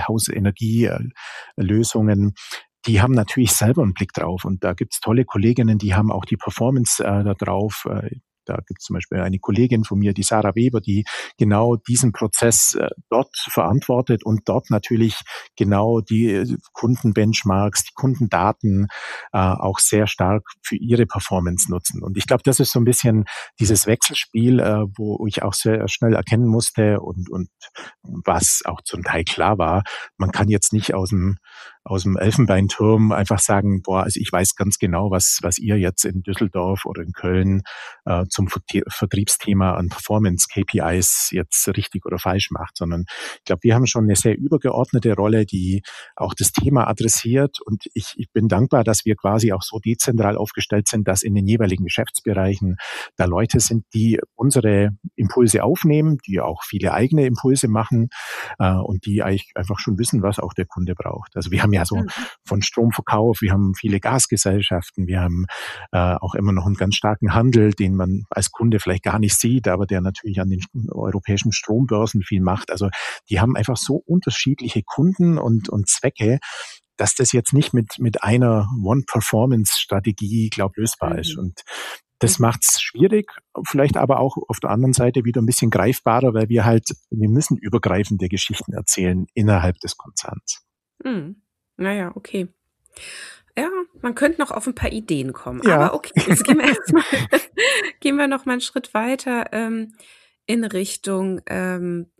Hausenergielösungen. Die haben natürlich selber einen Blick drauf. Und da gibt's tolle Kolleginnen, die haben auch die Performance äh, da drauf. Äh, Da gibt es zum Beispiel eine Kollegin von mir, die Sarah Weber, die genau diesen Prozess äh, dort verantwortet und dort natürlich genau die äh, Kundenbenchmarks, die Kundendaten äh, auch sehr stark für ihre Performance nutzen. Und ich glaube, das ist so ein bisschen dieses Wechselspiel, äh, wo ich auch sehr schnell erkennen musste und, und was auch zum Teil klar war, man kann jetzt nicht aus dem aus dem Elfenbeinturm einfach sagen, boah, also ich weiß ganz genau, was was ihr jetzt in Düsseldorf oder in Köln äh, zum Vertriebsthema an Performance-K P Is jetzt richtig oder falsch macht, sondern ich glaube, wir haben schon eine sehr übergeordnete Rolle, die auch das Thema adressiert und ich, ich bin dankbar, dass wir quasi auch so dezentral aufgestellt sind, dass in den jeweiligen Geschäftsbereichen da Leute sind, die unsere Impulse aufnehmen, die auch viele eigene Impulse machen äh, und die eigentlich einfach schon wissen, was auch der Kunde braucht. Also wir haben ja so von Stromverkauf, wir haben viele Gasgesellschaften, wir haben äh, auch immer noch einen ganz starken Handel, den man als Kunde vielleicht gar nicht sieht, aber der natürlich an den europäischen Strombörsen viel macht. Also die haben einfach so unterschiedliche Kunden und, und Zwecke, dass das jetzt nicht mit, mit einer One-Performance-Strategie, glaub, lösbar ist. Und das macht es schwierig, vielleicht aber auch auf der anderen Seite wieder ein bisschen greifbarer, weil wir halt, wir müssen übergreifende Geschichten erzählen innerhalb des Konzerns. Hm. Naja, okay. Ja, man könnte noch auf ein paar Ideen kommen. Ja. Aber okay, jetzt gehen wir erstmal, gehen wir noch mal einen Schritt weiter ähm, in Richtung ähm,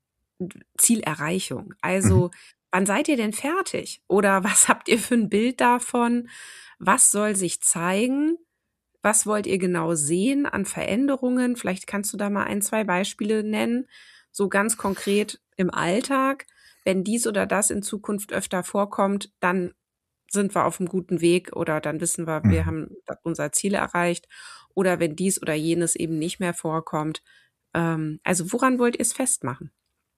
Zielerreichung. Also, mhm. wann seid ihr denn fertig? Oder was habt ihr für ein Bild davon? Was soll sich zeigen? Was wollt ihr genau sehen an Veränderungen? Vielleicht kannst du da mal ein, zwei Beispiele nennen, so ganz konkret im Alltag. Wenn dies oder das in Zukunft öfter vorkommt, dann sind wir auf einem guten Weg oder dann wissen wir, wir mhm. haben unser Ziel erreicht. Oder wenn dies oder jenes eben nicht mehr vorkommt. Ähm, also woran wollt ihr es festmachen?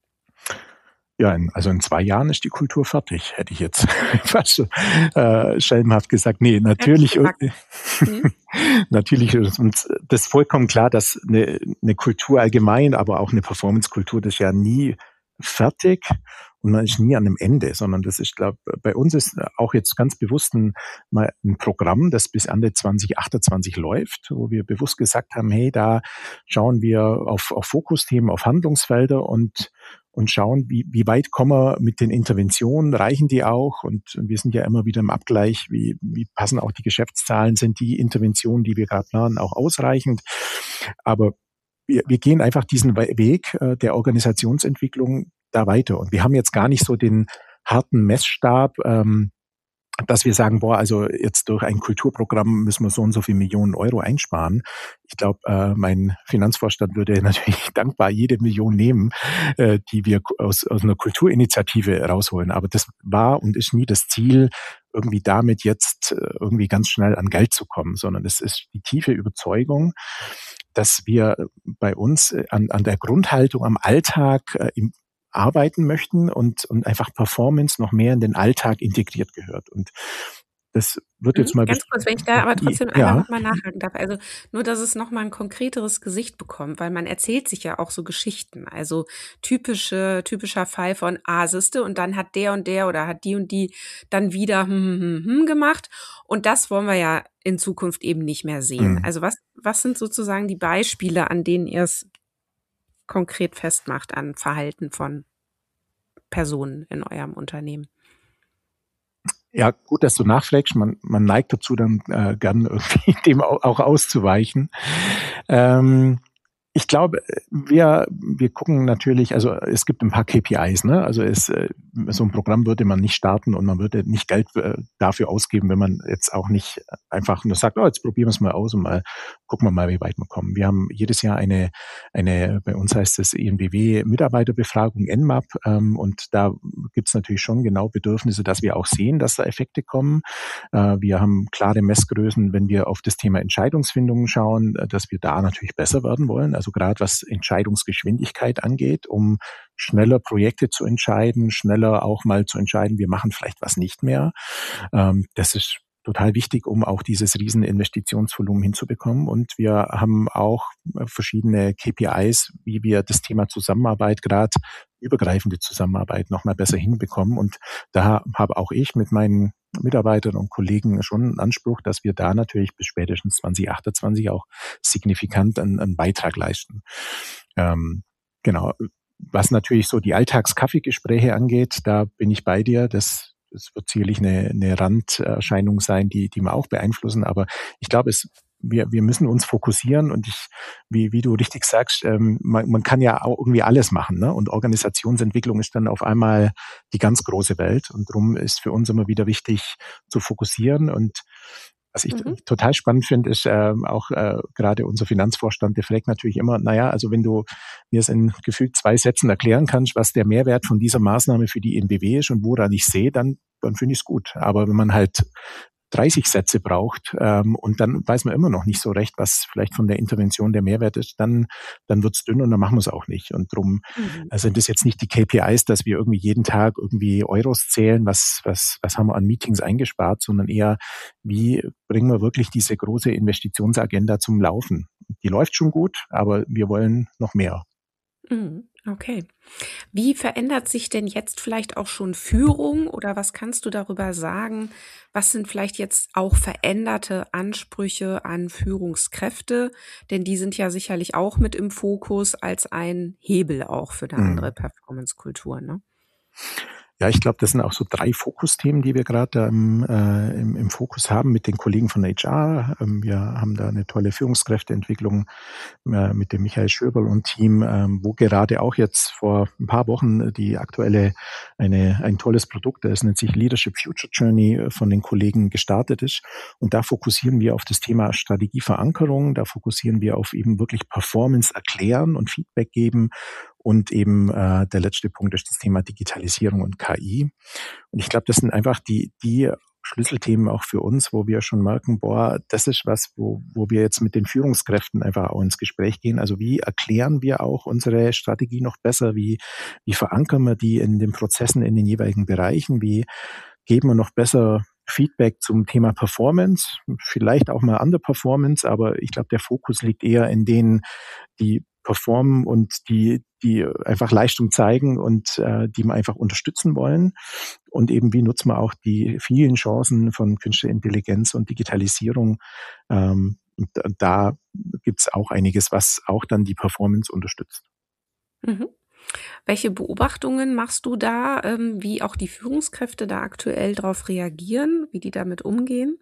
Ja, in, also in zwei Jahren ist die Kultur fertig, hätte ich jetzt fast so, äh, schelmhaft gesagt. Nee, natürlich, mhm. natürlich ist uns das vollkommen klar, dass eine, eine Kultur allgemein, aber auch eine Performance-Kultur, das ist ja nie fertig und man ist nie an einem Ende, sondern das ist, glaube bei uns ist auch jetzt ganz bewusst ein, mal ein Programm, das bis Ende zwanzig achtundzwanzig läuft, wo wir bewusst gesagt haben, hey, da schauen wir auf, auf Fokusthemen, auf Handlungsfelder und und schauen, wie, wie weit kommen wir mit den Interventionen, reichen die auch? Und, und wir sind ja immer wieder im Abgleich, wie, wie passen auch die Geschäftszahlen, sind die Interventionen, die wir gerade planen, auch ausreichend? Aber wir, wir gehen einfach diesen Weg äh, der Organisationsentwicklung da weiter. Und wir haben jetzt gar nicht so den harten Messstab, ähm, dass wir sagen, boah, also jetzt durch ein Kulturprogramm müssen wir so und so viele Millionen Euro einsparen. Ich glaube, äh, mein Finanzvorstand würde natürlich dankbar jede Million nehmen, äh, die wir aus, aus einer Kulturinitiative rausholen. Aber das war und ist nie das Ziel, irgendwie damit jetzt äh, irgendwie ganz schnell an Geld zu kommen, sondern es ist die tiefe Überzeugung, dass wir bei uns an, an der Grundhaltung am Alltag äh, im arbeiten möchten und, und einfach Performance noch mehr in den Alltag integriert gehört. Und das wird jetzt mal... Ganz kurz, wenn ich da aber trotzdem ja. einmal nochmal nachhaken darf. Also nur, dass es nochmal ein konkreteres Gesicht bekommt, weil man erzählt sich ja auch so Geschichten. Also typische, typischer Fall von, ah, siehste, und dann hat der und der oder hat die und die dann wieder hm, hm, hm, hm gemacht. Und das wollen wir ja in Zukunft eben nicht mehr sehen. Mhm. Also was, was sind sozusagen die Beispiele, an denen ihr es konkret festmacht an Verhalten von Personen in eurem Unternehmen? Ja, gut, dass du nachfragst. Man, man neigt dazu, dann äh, gern irgendwie dem auch, auch auszuweichen. Ähm, Ich glaube, wir, wir gucken natürlich, also es gibt ein paar K P Is, ne? Also es, so ein Programm würde man nicht starten und man würde nicht Geld dafür ausgeben, wenn man jetzt auch nicht einfach nur sagt, oh, jetzt probieren wir es mal aus und mal gucken wir mal, wie weit wir kommen. Wir haben jedes Jahr eine, eine, bei uns heißt es E N B W Mitarbeiterbefragung N M A P, ähm, und da gibt es natürlich schon genau Bedürfnisse, dass wir auch sehen, dass da Effekte kommen. Äh, wir haben klare Messgrößen, wenn wir auf das Thema Entscheidungsfindungen schauen, dass wir da natürlich besser werden wollen. Also gerade was Entscheidungsgeschwindigkeit angeht, um schneller Projekte zu entscheiden, schneller auch mal zu entscheiden, wir machen vielleicht was nicht mehr. Ähm, das ist total wichtig, um auch dieses riesen Investitionsvolumen hinzubekommen. Und wir haben auch verschiedene K P Is, wie wir das Thema Zusammenarbeit, gerade übergreifende Zusammenarbeit, noch mal besser hinbekommen. Und da habe auch ich mit meinen Mitarbeitern und Kollegen schon einen Anspruch, dass wir da natürlich bis spätestens zwanzig achtundzwanzig auch signifikant einen, einen Beitrag leisten. Ähm, genau. Was natürlich so die Alltagskaffeegespräche angeht, da bin ich bei dir. Das, das wird sicherlich eine, eine Randerscheinung sein, die, die wir auch beeinflussen. Aber ich glaube, es wir, wir müssen uns fokussieren und ich, wie, wie du richtig sagst, ähm, man, man kann ja auch irgendwie alles machen, ne? Und Organisationsentwicklung ist dann auf einmal die ganz große Welt und darum ist für uns immer wieder wichtig zu fokussieren. Und was ich mhm. total spannend finde, ist äh, auch äh, gerade unser Finanzvorstand, der fragt natürlich immer, naja, also wenn du mir es in gefühlt zwei Sätzen erklären kannst, was der Mehrwert von dieser Maßnahme für die E N B W ist und woran ich sehe, dann, dann finde ich es gut. Aber wenn man halt dreißig Sätze braucht ähm, und dann weiß man immer noch nicht so recht, was vielleicht von der Intervention der Mehrwert ist, dann dann wird's dünn und dann machen wir es auch nicht. Und drum mhm. äh, sind es jetzt nicht die K P Is, dass wir irgendwie jeden Tag irgendwie Euros zählen, was was was haben wir an Meetings eingespart, sondern eher, wie bringen wir wirklich diese große Investitionsagenda zum Laufen. Die läuft schon gut, aber wir wollen noch mehr. Mhm. Okay. Wie verändert sich denn jetzt vielleicht auch schon Führung oder was kannst du darüber sagen? Was sind vielleicht jetzt auch veränderte Ansprüche an Führungskräfte? Denn die sind ja sicherlich auch mit im Fokus als ein Hebel auch für eine andere Performance-Kultur, ne? Ja, ich glaube, das sind auch so drei Fokusthemen, die wir gerade ähm, äh, im, im Fokus haben mit den Kollegen von H R. Ähm, wir haben da eine tolle Führungskräfteentwicklung äh, mit dem Michael Schöberl und Team, ähm, wo gerade auch jetzt vor ein paar Wochen die aktuelle, eine ein tolles Produkt, das nennt sich Leadership Future Journey, von den Kollegen gestartet ist. Und da fokussieren wir auf das Thema Strategieverankerung, da fokussieren wir auf eben wirklich Performance erklären und Feedback geben. Und eben äh, der letzte Punkt ist das Thema Digitalisierung und K I. Und ich glaube, das sind einfach die, die Schlüsselthemen auch für uns, wo wir schon merken, boah, das ist was, wo, wo wir jetzt mit den Führungskräften einfach auch ins Gespräch gehen. Also wie erklären wir auch unsere Strategie noch besser? Wie, wie verankern wir die in den Prozessen in den jeweiligen Bereichen? Wie geben wir noch besser Feedback zum Thema Performance? Vielleicht auch mal Underperformance, aber ich glaube, der Fokus liegt eher in denen, die performen und die, die einfach Leistung zeigen und äh, die wir einfach unterstützen wollen. Und eben, wie nutzen wir auch die vielen Chancen von künstlicher Intelligenz und Digitalisierung. Ähm, und da gibt's auch einiges, was auch dann die Performance unterstützt. Mhm. Welche Beobachtungen machst du da, ähm, wie auch die Führungskräfte da aktuell darauf reagieren, wie die damit umgehen?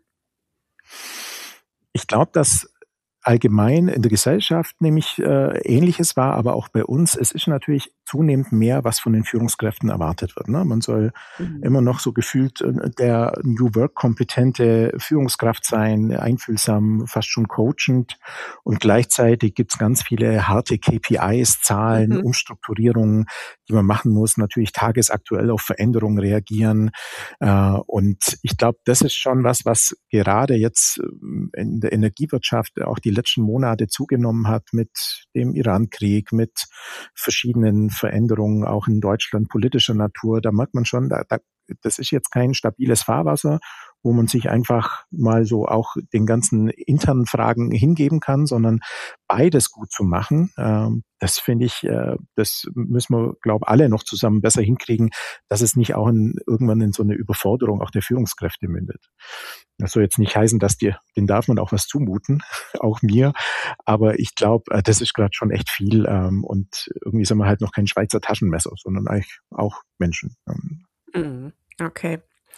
Ich glaube, dass allgemein in der Gesellschaft nämlich äh, Ähnliches war, aber auch bei uns. Es ist natürlich zunehmend mehr, was von den Führungskräften erwartet wird. Ne? Man soll mhm. immer noch so gefühlt äh, der New Work-kompetente Führungskraft sein, einfühlsam, fast schon coachend. Und gleichzeitig gibt es ganz viele harte K P Is, Zahlen, mhm. Umstrukturierungen, die man machen muss. Natürlich tagesaktuell auf Veränderungen reagieren. Äh, und ich glaube, das ist schon was, was gerade jetzt in der Energiewirtschaft auch die letzten Monate zugenommen hat mit dem Iran-Krieg, mit verschiedenen Veränderungen auch in Deutschland politischer Natur. Da merkt man schon, da, da, das ist jetzt kein stabiles Fahrwasser, wo man sich einfach mal so auch den ganzen internen Fragen hingeben kann, sondern beides gut zu machen. Ähm, das finde ich, äh, das müssen wir, glaube ich, alle noch zusammen besser hinkriegen, dass es nicht auch in, irgendwann in so eine Überforderung auch der Führungskräfte mündet. Das soll jetzt nicht heißen, dass dir, denen darf man auch was zumuten, auch mir. Aber ich glaube, das ist gerade schon echt viel. Ähm, und irgendwie sind wir halt noch kein Schweizer Taschenmesser, sondern eigentlich auch Menschen. Okay.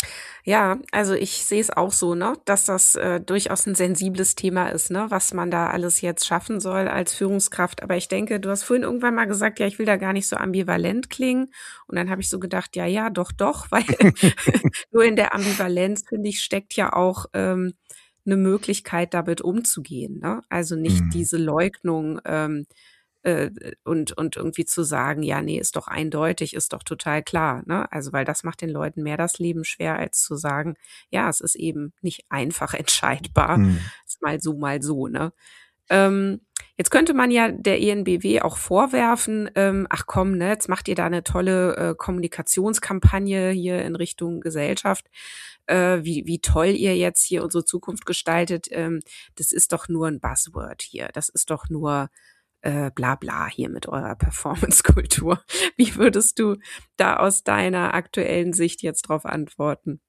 Ja, also ich sehe es auch so, ne, dass das äh, durchaus ein sensibles Thema ist, ne, was man da alles jetzt schaffen soll als Führungskraft. Aber ich denke, du hast vorhin irgendwann mal gesagt, ja, ich will da gar nicht so ambivalent klingen. Und dann habe ich so gedacht, ja, ja, doch, doch, weil nur in der Ambivalenz, finde ich, steckt ja auch ähm, eine Möglichkeit, damit umzugehen, ne? Also nicht Mhm. diese Leugnung, ähm, äh, und und irgendwie zu sagen: „Ja, nee, ist doch eindeutig, ist doch total klar", ne? Also, weil das macht den Leuten mehr das Leben schwer, als zu sagen: „Ja, es ist eben nicht einfach entscheidbar. Mhm. Ist mal so, mal so", ne? Ähm, Jetzt könnte man ja der E N B W auch vorwerfen, ähm: „Ach komm, ne, jetzt macht ihr da eine tolle, äh, Kommunikationskampagne hier in Richtung Gesellschaft, äh, wie wie toll ihr jetzt hier unsere Zukunft gestaltet. Ähm, das ist doch nur ein Buzzword hier. Das ist doch nur, äh, bla bla hier mit eurer Performance-Kultur." Wie würdest du da aus deiner aktuellen Sicht jetzt drauf antworten?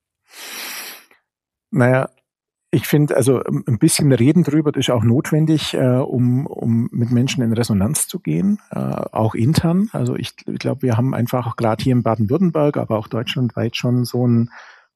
Na ja, ich finde, also ähm, ein bisschen reden drüber ist auch notwendig, äh, um um mit Menschen in Resonanz zu gehen, äh, auch intern. Also ich ich glaube, wir haben einfach gerade hier in Baden-Württemberg, aber auch deutschlandweit schon so einen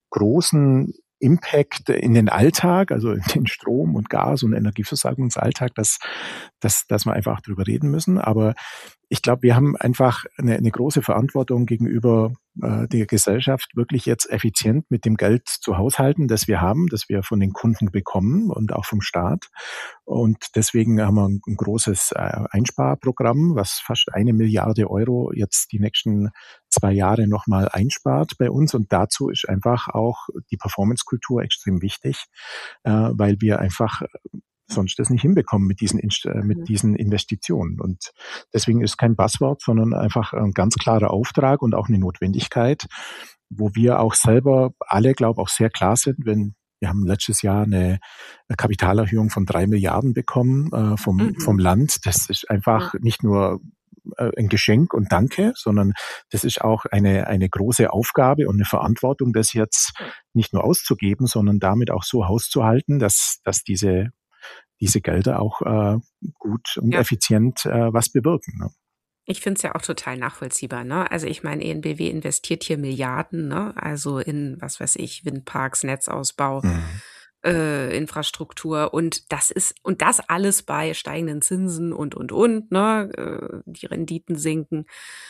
großen Impact in den Alltag, also in den Strom und Gas und Energieversorgungsalltag, dass dass dass wir einfach drüber reden müssen. Aber ich glaube, wir haben einfach eine 'ne große Verantwortung gegenüber, äh, der Gesellschaft, wirklich jetzt effizient mit dem Geld zu haushalten, das wir haben, das wir von den Kunden bekommen und auch vom Staat. Und deswegen haben wir 'n 'n großes, äh, Einsparprogramm, was fast eine Milliarde Euro jetzt die nächsten zwei Jahre noch mal einspart bei uns. Und dazu ist einfach auch die Performance-Kultur extrem wichtig, äh, weil wir einfach sonst das nicht hinbekommen mit diesen Inst äh, mit Mhm. diesen Investitionen. Und deswegen ist kein Buzzword, sondern einfach ein ganz klarer Auftrag und auch eine Notwendigkeit, wo wir auch selber alle, glaube auch sehr klar sind, wenn wir haben letztes Jahr eine Kapitalerhöhung von drei Milliarden bekommen, äh, vom vom Mhm. Land. Das ist Ja. einfach nicht nur, äh, 'n Geschenk und Danke, sondern das ist auch eine eine große Aufgabe und eine Verantwortung, das jetzt nicht nur auszugeben, sondern damit auch so hauszuhalten, dass dass diese diese Gelder auch äh, gut und Ja. effizient äh, was bewirken. Ne? Ich finde es ja auch total nachvollziehbar, ne? Also, ich meine, E N B W investiert hier Milliarden, ne? Also, in, was weiß ich, Windparks, Netzausbau, Mhm. äh, Infrastruktur, und das ist und das alles bei steigenden Zinsen und, und, und, ne? Äh, die Renditen sinken.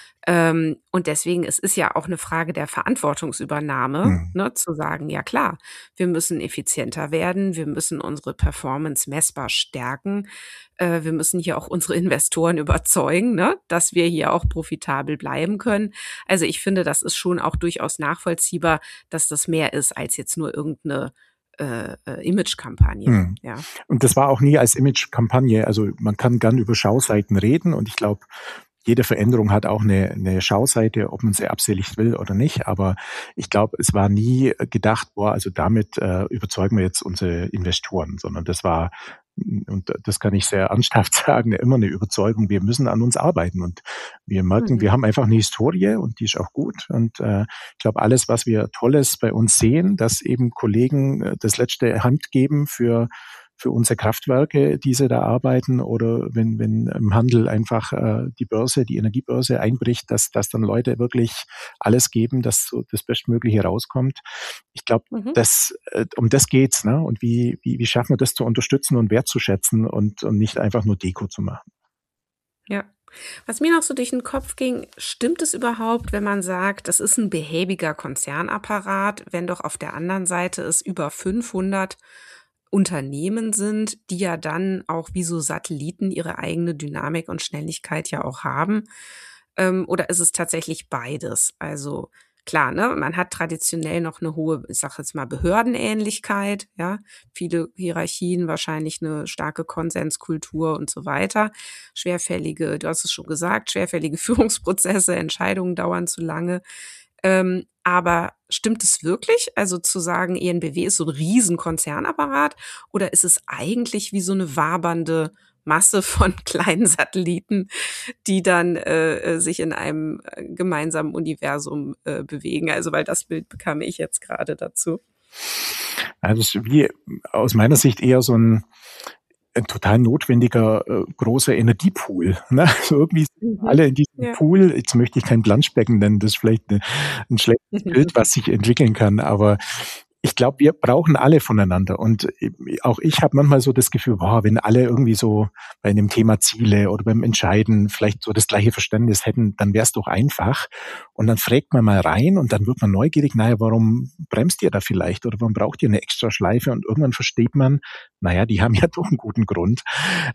Ähm, und deswegen, es ist ja auch eine Frage der Verantwortungsübernahme, Mhm. ne, zu sagen: „Ja klar, wir müssen effizienter werden, wir müssen unsere Performance messbar stärken. Äh, wir müssen hier auch unsere Investoren überzeugen, ne, dass wir hier auch profitabel bleiben können." Also, ich finde, das ist schon auch durchaus nachvollziehbar, dass das mehr ist als jetzt nur irgendeine äh, äh, Imagekampagne, Mhm. ja. Und das war auch nie als Image-Kampagne. Also man kann gern über Schauseiten reden und ich glaube, jede Veränderung hat auch eine, eine Schauseite, ob man sie absichtlich will oder nicht. Aber ich glaube, es war nie gedacht, boah, also damit äh, überzeugen wir jetzt unsere Investoren, sondern das war, und das kann ich sehr ernsthaft sagen, immer eine Überzeugung, wir müssen an uns arbeiten. Und wir merken, Mhm. wir haben einfach eine Historie und die ist auch gut. Und äh, ich glaube, alles, was wir Tolles bei uns sehen, dass eben Kollegen äh, das letzte Hand geben für für unsere Kraftwerke, die sie da arbeiten, oder wenn, wenn im Handel einfach äh, die Börse, die Energiebörse einbricht, dass, dass dann Leute wirklich alles geben, dass so das Bestmögliche rauskommt. Ich glaube, Mhm. das, äh, um das geht's, ne? Und wie, wie, wie schaffen wir das zu unterstützen und wertzuschätzen und, und nicht einfach nur Deko zu machen? Ja. Was mir noch so durch den Kopf ging: Stimmt es überhaupt, wenn man sagt, das ist ein behäbiger Konzernapparat, wenn doch auf der anderen Seite es über fünfhundert Unternehmen sind, die ja dann auch wie so Satelliten ihre eigene Dynamik und Schnelligkeit ja auch haben? Ähm, oder ist es tatsächlich beides? Also, klar, ne, man hat traditionell noch eine hohe, ich sage jetzt mal, Behördenähnlichkeit, ja, viele Hierarchien, wahrscheinlich eine starke Konsenskultur und so weiter. Schwerfällige, du hast es schon gesagt, schwerfällige Führungsprozesse, Entscheidungen dauern zu lange. Ähm, aber stimmt es wirklich? Also zu sagen, E N B W ist so ein Riesenkonzernapparat, oder ist es eigentlich wie so eine wabernde Masse von kleinen Satelliten, die dann, äh, äh, sich in einem, äh, gemeinsamen Universum, äh, bewegen? Also, weil das Bild bekam ich jetzt gerade dazu. Also es ist wie aus meiner Sicht eher so ein ein total notwendiger äh, großer Energiepool. Ne? Also irgendwie sind Mhm. alle in diesem Ja. Pool, jetzt möchte ich kein Planschbecken nennen, das ist vielleicht eine, ein schlechtes Bild, was sich entwickeln kann, aber ich glaube, wir brauchen alle voneinander. Und auch ich habe manchmal so das Gefühl, boah, wenn alle irgendwie so bei einem Thema Ziele oder beim Entscheiden vielleicht so das gleiche Verständnis hätten, dann wäre es doch einfach. Und dann fragt man mal rein und dann wird man neugierig, naja, warum bremst ihr da vielleicht oder warum braucht ihr eine extra Schleife? Und irgendwann versteht man, naja, die haben ja doch einen guten Grund.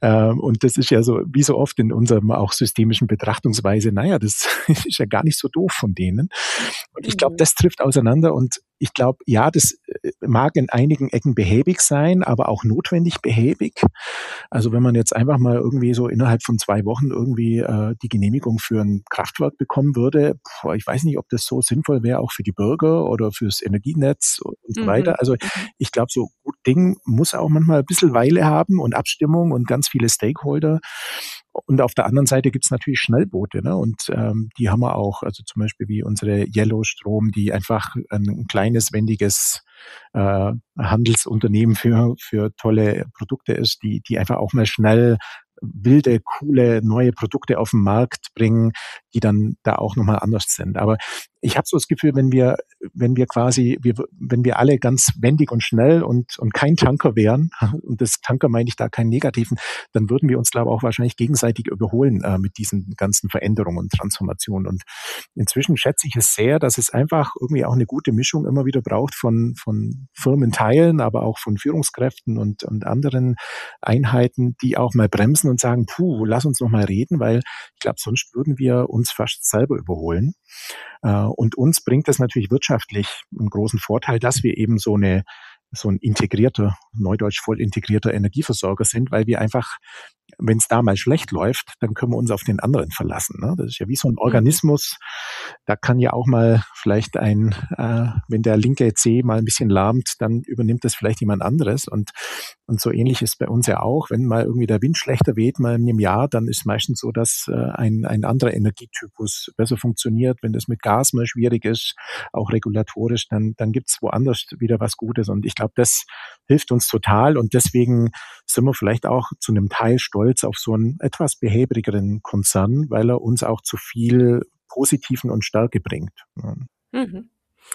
Und das ist ja so, wie so oft in unserem auch systemischen Betrachtungsweise, naja, das ist ja gar nicht so doof von denen. Und ich glaube, Mhm. das trifft auseinander und ich glaube, ja, das mag in einigen Ecken behäbig sein, aber auch notwendig behäbig. Also wenn man jetzt einfach mal irgendwie so innerhalb von zwei Wochen irgendwie äh, die Genehmigung für ein Kraftwerk bekommen würde, boah, ich weiß nicht, ob das so sinnvoll wäre, auch für die Bürger oder fürs Energienetz und so Mhm. weiter. Also Mhm. ich glaube, so gut Ding muss auch manchmal ein bisschen Weile haben und Abstimmung und ganz viele Stakeholder. Und auf der anderen Seite gibt's natürlich Schnellboote, ne? Und ähm, die haben wir auch, also zum Beispiel wie unsere Yellow Strom, die einfach ein kleines, wendiges äh, Handelsunternehmen für für tolle Produkte ist, die die einfach auch mal schnell wilde, coole, neue Produkte auf den Markt bringen, die dann da auch nochmal anders sind. Aber ich habe so das Gefühl, wenn wir, wenn wir quasi, wir, wenn wir alle ganz wendig und schnell und, und kein Tanker wären, und das Tanker meine ich da keinen negativen, dann würden wir uns, glaube ich, auch wahrscheinlich gegenseitig überholen äh, mit diesen ganzen Veränderungen und Transformationen. Und inzwischen schätze ich es sehr, dass es einfach irgendwie auch eine gute Mischung immer wieder braucht von, von Firmenteilen, aber auch von Führungskräften und, und anderen Einheiten, die auch mal bremsen und sagen, puh, lass uns noch mal reden, weil ich glaube, sonst würden wir uns fast selber überholen. Und uns bringt das natürlich wirtschaftlich einen großen Vorteil, dass wir eben so eine so ein integrierter, neudeutsch voll integrierter Energieversorger sind, weil wir einfach, wenn es da mal schlecht läuft, dann können wir uns auf den anderen verlassen. Ne? Das ist ja wie so ein Mhm. Organismus. Da kann ja auch mal vielleicht ein, äh, wenn der linke Zeh mal ein bisschen lahmt, dann übernimmt das vielleicht jemand anderes. Und, und so ähnlich ist bei uns ja auch. Wenn mal irgendwie der Wind schlechter weht, mal in einem Jahr, dann ist meistens so, dass äh, ein, ein anderer Energietypus besser funktioniert. Wenn das mit Gas mal schwierig ist, auch regulatorisch, dann, dann gibt's woanders wieder was Gutes. Und ich glaube, das hilft uns total. Und deswegen sind wir vielleicht auch zu einem Teil stolz auf so einen etwas behäbigeren Konzern, weil er uns auch zu viel Positiven und Stärke bringt. Mhm.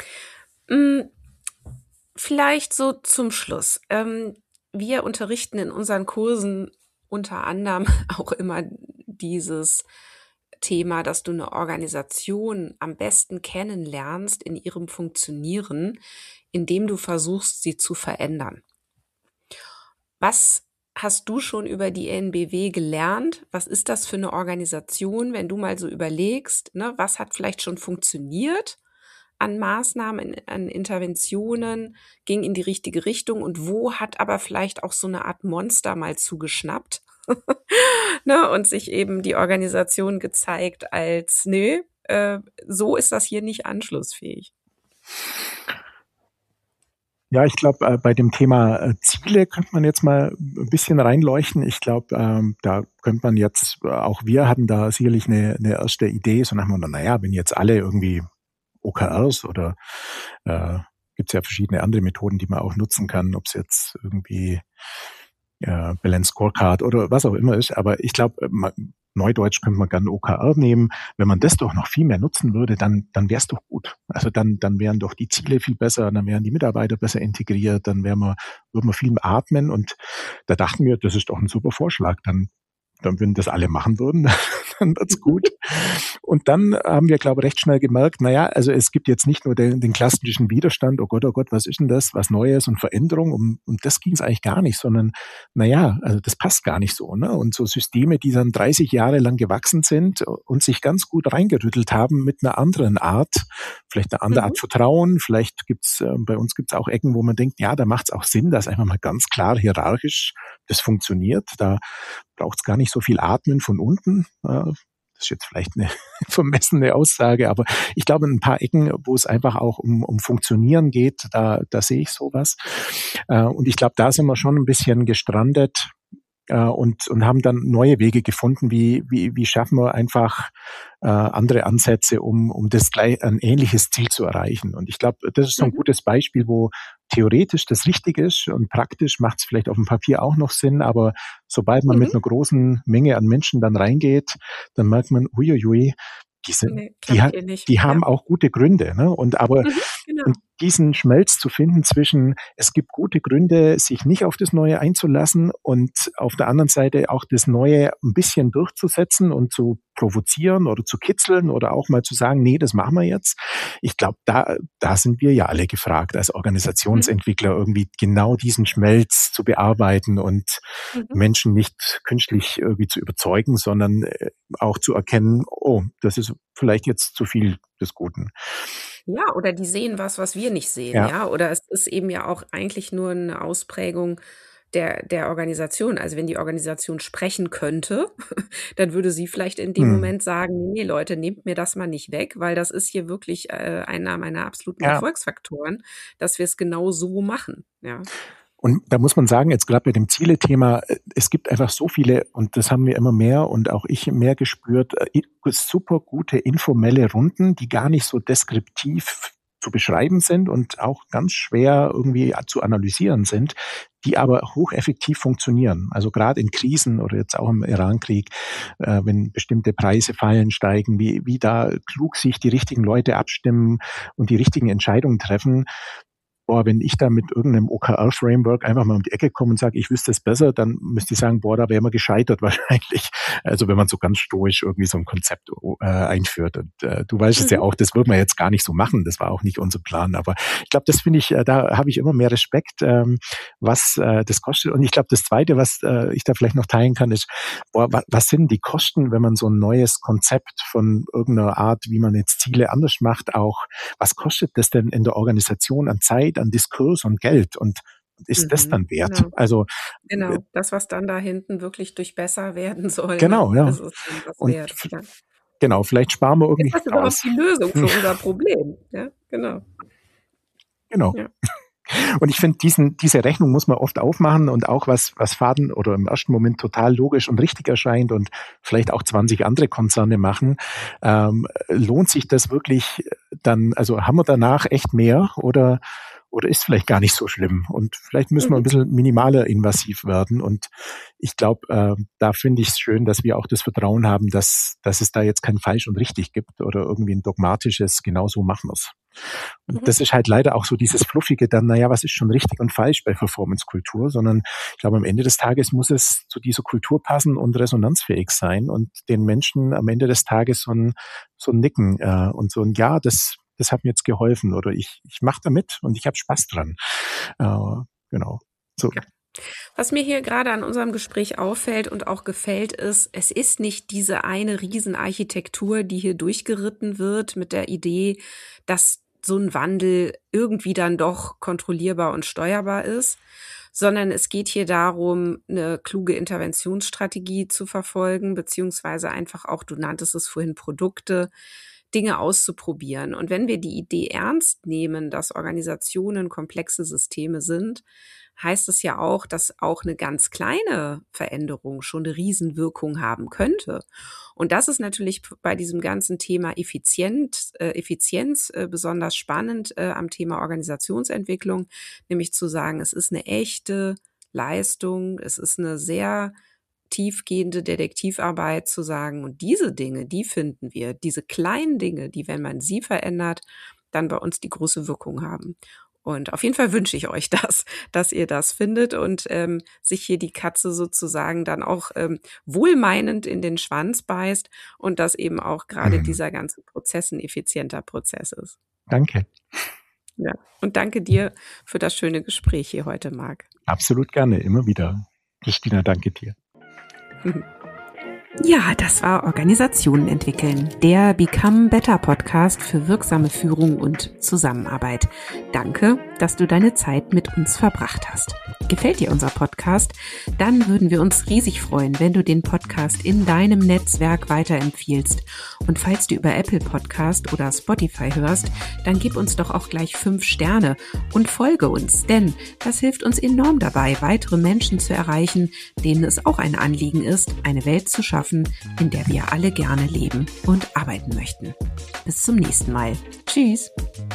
Mm, Vielleicht so zum Schluss. Ähm, wir unterrichten in unseren Kursen unter anderem auch immer dieses Thema, dass du eine Organisation am besten kennenlernst in ihrem Funktionieren, indem du versuchst, sie zu verändern. Was hast du schon über die N B W gelernt? Was ist das für eine Organisation, wenn du mal so überlegst, ne, was hat vielleicht schon funktioniert an Maßnahmen, an Interventionen, ging in die richtige Richtung und wo hat aber vielleicht auch so eine Art Monster mal zugeschnappt, ne, und sich eben die Organisation gezeigt als, nö, äh, so ist das hier nicht anschlussfähig. Ja, ich glaube, äh, bei dem Thema äh, Ziele könnte man jetzt mal ein bisschen reinleuchten. Ich glaube, ähm, da könnte man jetzt, äh, auch wir hatten da sicherlich eine, eine erste Idee, so nach dem Motto, naja, wenn jetzt alle irgendwie O K Rs oder äh, gibt es ja verschiedene andere Methoden, die man auch nutzen kann, ob es jetzt irgendwie äh, Balance Scorecard oder was auch immer ist. Aber ich glaube, Neudeutsch könnte man gerne O K R nehmen. Wenn man das doch noch viel mehr nutzen würde, dann, dann wäre es doch gut. Also dann, dann wären doch die Ziele viel besser, dann wären die Mitarbeiter besser integriert, dann wären wir, würden wir viel atmen. Und da dachten wir, das ist doch ein super Vorschlag. Dann dann wenn das alle machen würden, dann wird's gut. Und dann haben wir, glaube ich, recht schnell gemerkt, naja, also es gibt jetzt nicht nur den, den klassischen Widerstand, oh Gott, oh Gott, was ist denn das, was Neues und Veränderung, um, um das ging es eigentlich gar nicht, sondern naja, also das passt gar nicht so. Ne? Und so Systeme, die dann dreißig Jahre lang gewachsen sind und sich ganz gut reingerüttelt haben mit einer anderen Art, vielleicht eine andere Mhm. Art Vertrauen, vielleicht gibt's äh, bei uns gibt's auch Ecken, wo man denkt, ja, da macht's auch Sinn, dass einfach mal ganz klar hierarchisch das funktioniert. Da braucht es gar nicht so viel Atmen von unten. Das ist jetzt vielleicht eine vermessene Aussage, aber ich glaube, in ein paar Ecken, wo es einfach auch um, um Funktionieren geht, da, da sehe ich sowas. Und ich glaube, da sind wir schon ein bisschen gestrandet, äh, und, und haben dann neue Wege gefunden, wie, wie, wie schaffen wir einfach äh, andere Ansätze, um, um das gleich ein ähnliches Ziel zu erreichen. Und ich glaube, das ist so ein Mhm. gutes Beispiel, wo theoretisch das richtig ist und praktisch macht es vielleicht auf dem Papier auch noch Sinn, aber sobald man Mhm. mit einer großen Menge an Menschen dann reingeht, dann merkt man, uiuiui, diese, Nee, die, klappt eh nicht. die haben Ja. auch gute Gründe, ne? Und aber Mhm, genau. und diesen Schmelz zu finden zwischen, es gibt gute Gründe, sich nicht auf das Neue einzulassen und auf der anderen Seite auch das Neue ein bisschen durchzusetzen und zu provozieren oder zu kitzeln oder auch mal zu sagen, nee, das machen wir jetzt. Ich glaube, da, da sind wir ja alle gefragt, als Organisationsentwickler irgendwie genau diesen Schmelz zu bearbeiten und Mhm. Menschen nicht künstlich irgendwie zu überzeugen, sondern auch zu erkennen, oh, das ist vielleicht jetzt zu viel des Guten. Ja, oder die sehen was, was wir nicht sehen, Ja. ja. Oder es ist eben ja auch eigentlich nur eine Ausprägung der der Organisation. Also, wenn die Organisation sprechen könnte, dann würde sie vielleicht in dem Hm. Moment sagen: „Nee, Leute, nehmt mir das mal nicht weg, weil das ist hier wirklich, äh, einer meiner absoluten Ja. Erfolgsfaktoren, dass wir es genau so machen“, ja. Und da muss man sagen, jetzt gerade bei dem Ziele-Thema, äh, es gibt einfach so viele, und das haben wir immer mehr und auch ich mehr gespürt, äh, super gute informelle Runden, die gar nicht so deskriptiv zu beschreiben sind und auch ganz schwer irgendwie zu analysieren sind, die aber hocheffektiv funktionieren. Also gerade in Krisen oder jetzt auch im Irankrieg, äh, wenn bestimmte Preise fallen, steigen, wie, wie da klug sich die richtigen Leute abstimmen und die richtigen Entscheidungen treffen. Boah, wenn ich da mit irgendeinem O K R-Framework einfach mal um die Ecke komme und sage, ich wüsste es besser, dann müsste ich sagen, boah, da wären wir gescheitert wahrscheinlich. Also wenn man so ganz stoisch irgendwie so ein Konzept äh, einführt. Und äh, du weißt es ja Mhm. auch, das wird man jetzt gar nicht so machen. Das war auch nicht unser Plan. Aber ich glaube, das finde ich, äh, da habe ich immer mehr Respekt, ähm, was äh, das kostet. Und ich glaube, das Zweite, was äh, ich da vielleicht noch teilen kann, ist, boah, wa- was sind die Kosten, wenn man so ein neues Konzept von irgendeiner Art, wie man jetzt Ziele anders macht, auch, was kostet das denn in der Organisation an Zeit, an Diskurs und Geld, und ist das Mhm. dann wert? Genau. Also äh, Genau. Das, was dann da hinten wirklich durch besser werden soll, ne? genau, ja. Das ist dann was Und wert, f- ja. genau, vielleicht sparen wir Ist irgendwie das überhaupt raus. die Lösung für unser Problem? Ja, genau. Genau. Ja. Und ich finde, diesen, diese Rechnung muss man oft aufmachen, und auch was, was Faden oder im ersten Moment total logisch und richtig erscheint und vielleicht auch zwanzig andere Konzerne machen, ähm, lohnt sich das wirklich dann, also haben wir danach echt mehr oder oder ist vielleicht gar nicht so schlimm, und vielleicht müssen wir ein Mhm. bisschen minimaler invasiv werden, und ich glaube, äh, da finde ich es schön, dass wir auch das Vertrauen haben, dass, dass es da jetzt kein falsch und richtig gibt oder irgendwie ein dogmatisches, genau so machen wir es. Und Mhm. das ist halt leider auch so dieses Fluffige dann, naja, was ist schon richtig und falsch bei Performance-Kultur, sondern ich glaube, am Ende des Tages muss es zu dieser Kultur passen und resonanzfähig sein und den Menschen am Ende des Tages so ein, so ein Nicken äh, und so ein Ja, das, das hat mir jetzt geholfen, oder ich, ich mache da mit und ich habe Spaß dran. Äh, genau. So. Ja. Was mir hier gerade an unserem Gespräch auffällt und auch gefällt, ist, es ist nicht diese eine Riesenarchitektur, die hier durchgeritten wird mit der Idee, dass so ein Wandel irgendwie dann doch kontrollierbar und steuerbar ist, sondern es geht hier darum, eine kluge Interventionsstrategie zu verfolgen, beziehungsweise einfach auch, du nanntest es vorhin, Produkte, Dinge auszuprobieren. Und wenn wir die Idee ernst nehmen, dass Organisationen komplexe Systeme sind, heißt es ja auch, dass auch eine ganz kleine Veränderung schon eine Riesenwirkung haben könnte. Und das ist natürlich bei diesem ganzen Thema Effizient, äh, Effizienz äh, besonders spannend äh, am Thema Organisationsentwicklung, nämlich zu sagen, es ist eine echte Leistung, es ist eine sehr tiefgehende Detektivarbeit zu sagen, und diese Dinge, die finden wir, diese kleinen Dinge, die, wenn man sie verändert, dann bei uns die große Wirkung haben. Und auf jeden Fall wünsche ich euch das, dass ihr das findet und ähm, sich hier die Katze sozusagen dann auch ähm, wohlmeinend in den Schwanz beißt und dass eben auch gerade Mhm. dieser ganze Prozess ein effizienter Prozess ist. Danke. Ja. Und danke dir für das schöne Gespräch hier heute, Marc. Absolut gerne, immer wieder. Christina, danke dir. Ja, das war Organisationen entwickeln, der Become Better Podcast für wirksame Führung und Zusammenarbeit. Danke, dass du deine Zeit mit uns verbracht hast. Gefällt dir unser Podcast? Dann würden wir uns riesig freuen, wenn du den Podcast in deinem Netzwerk weiterempfiehlst. Und falls du über Apple Podcast oder Spotify hörst, dann gib uns doch auch gleich fünf Sterne und folge uns, denn das hilft uns enorm dabei, weitere Menschen zu erreichen, denen es auch ein Anliegen ist, eine Welt zu schaffen, in der wir alle gerne leben und arbeiten möchten. Bis zum nächsten Mal. Tschüss.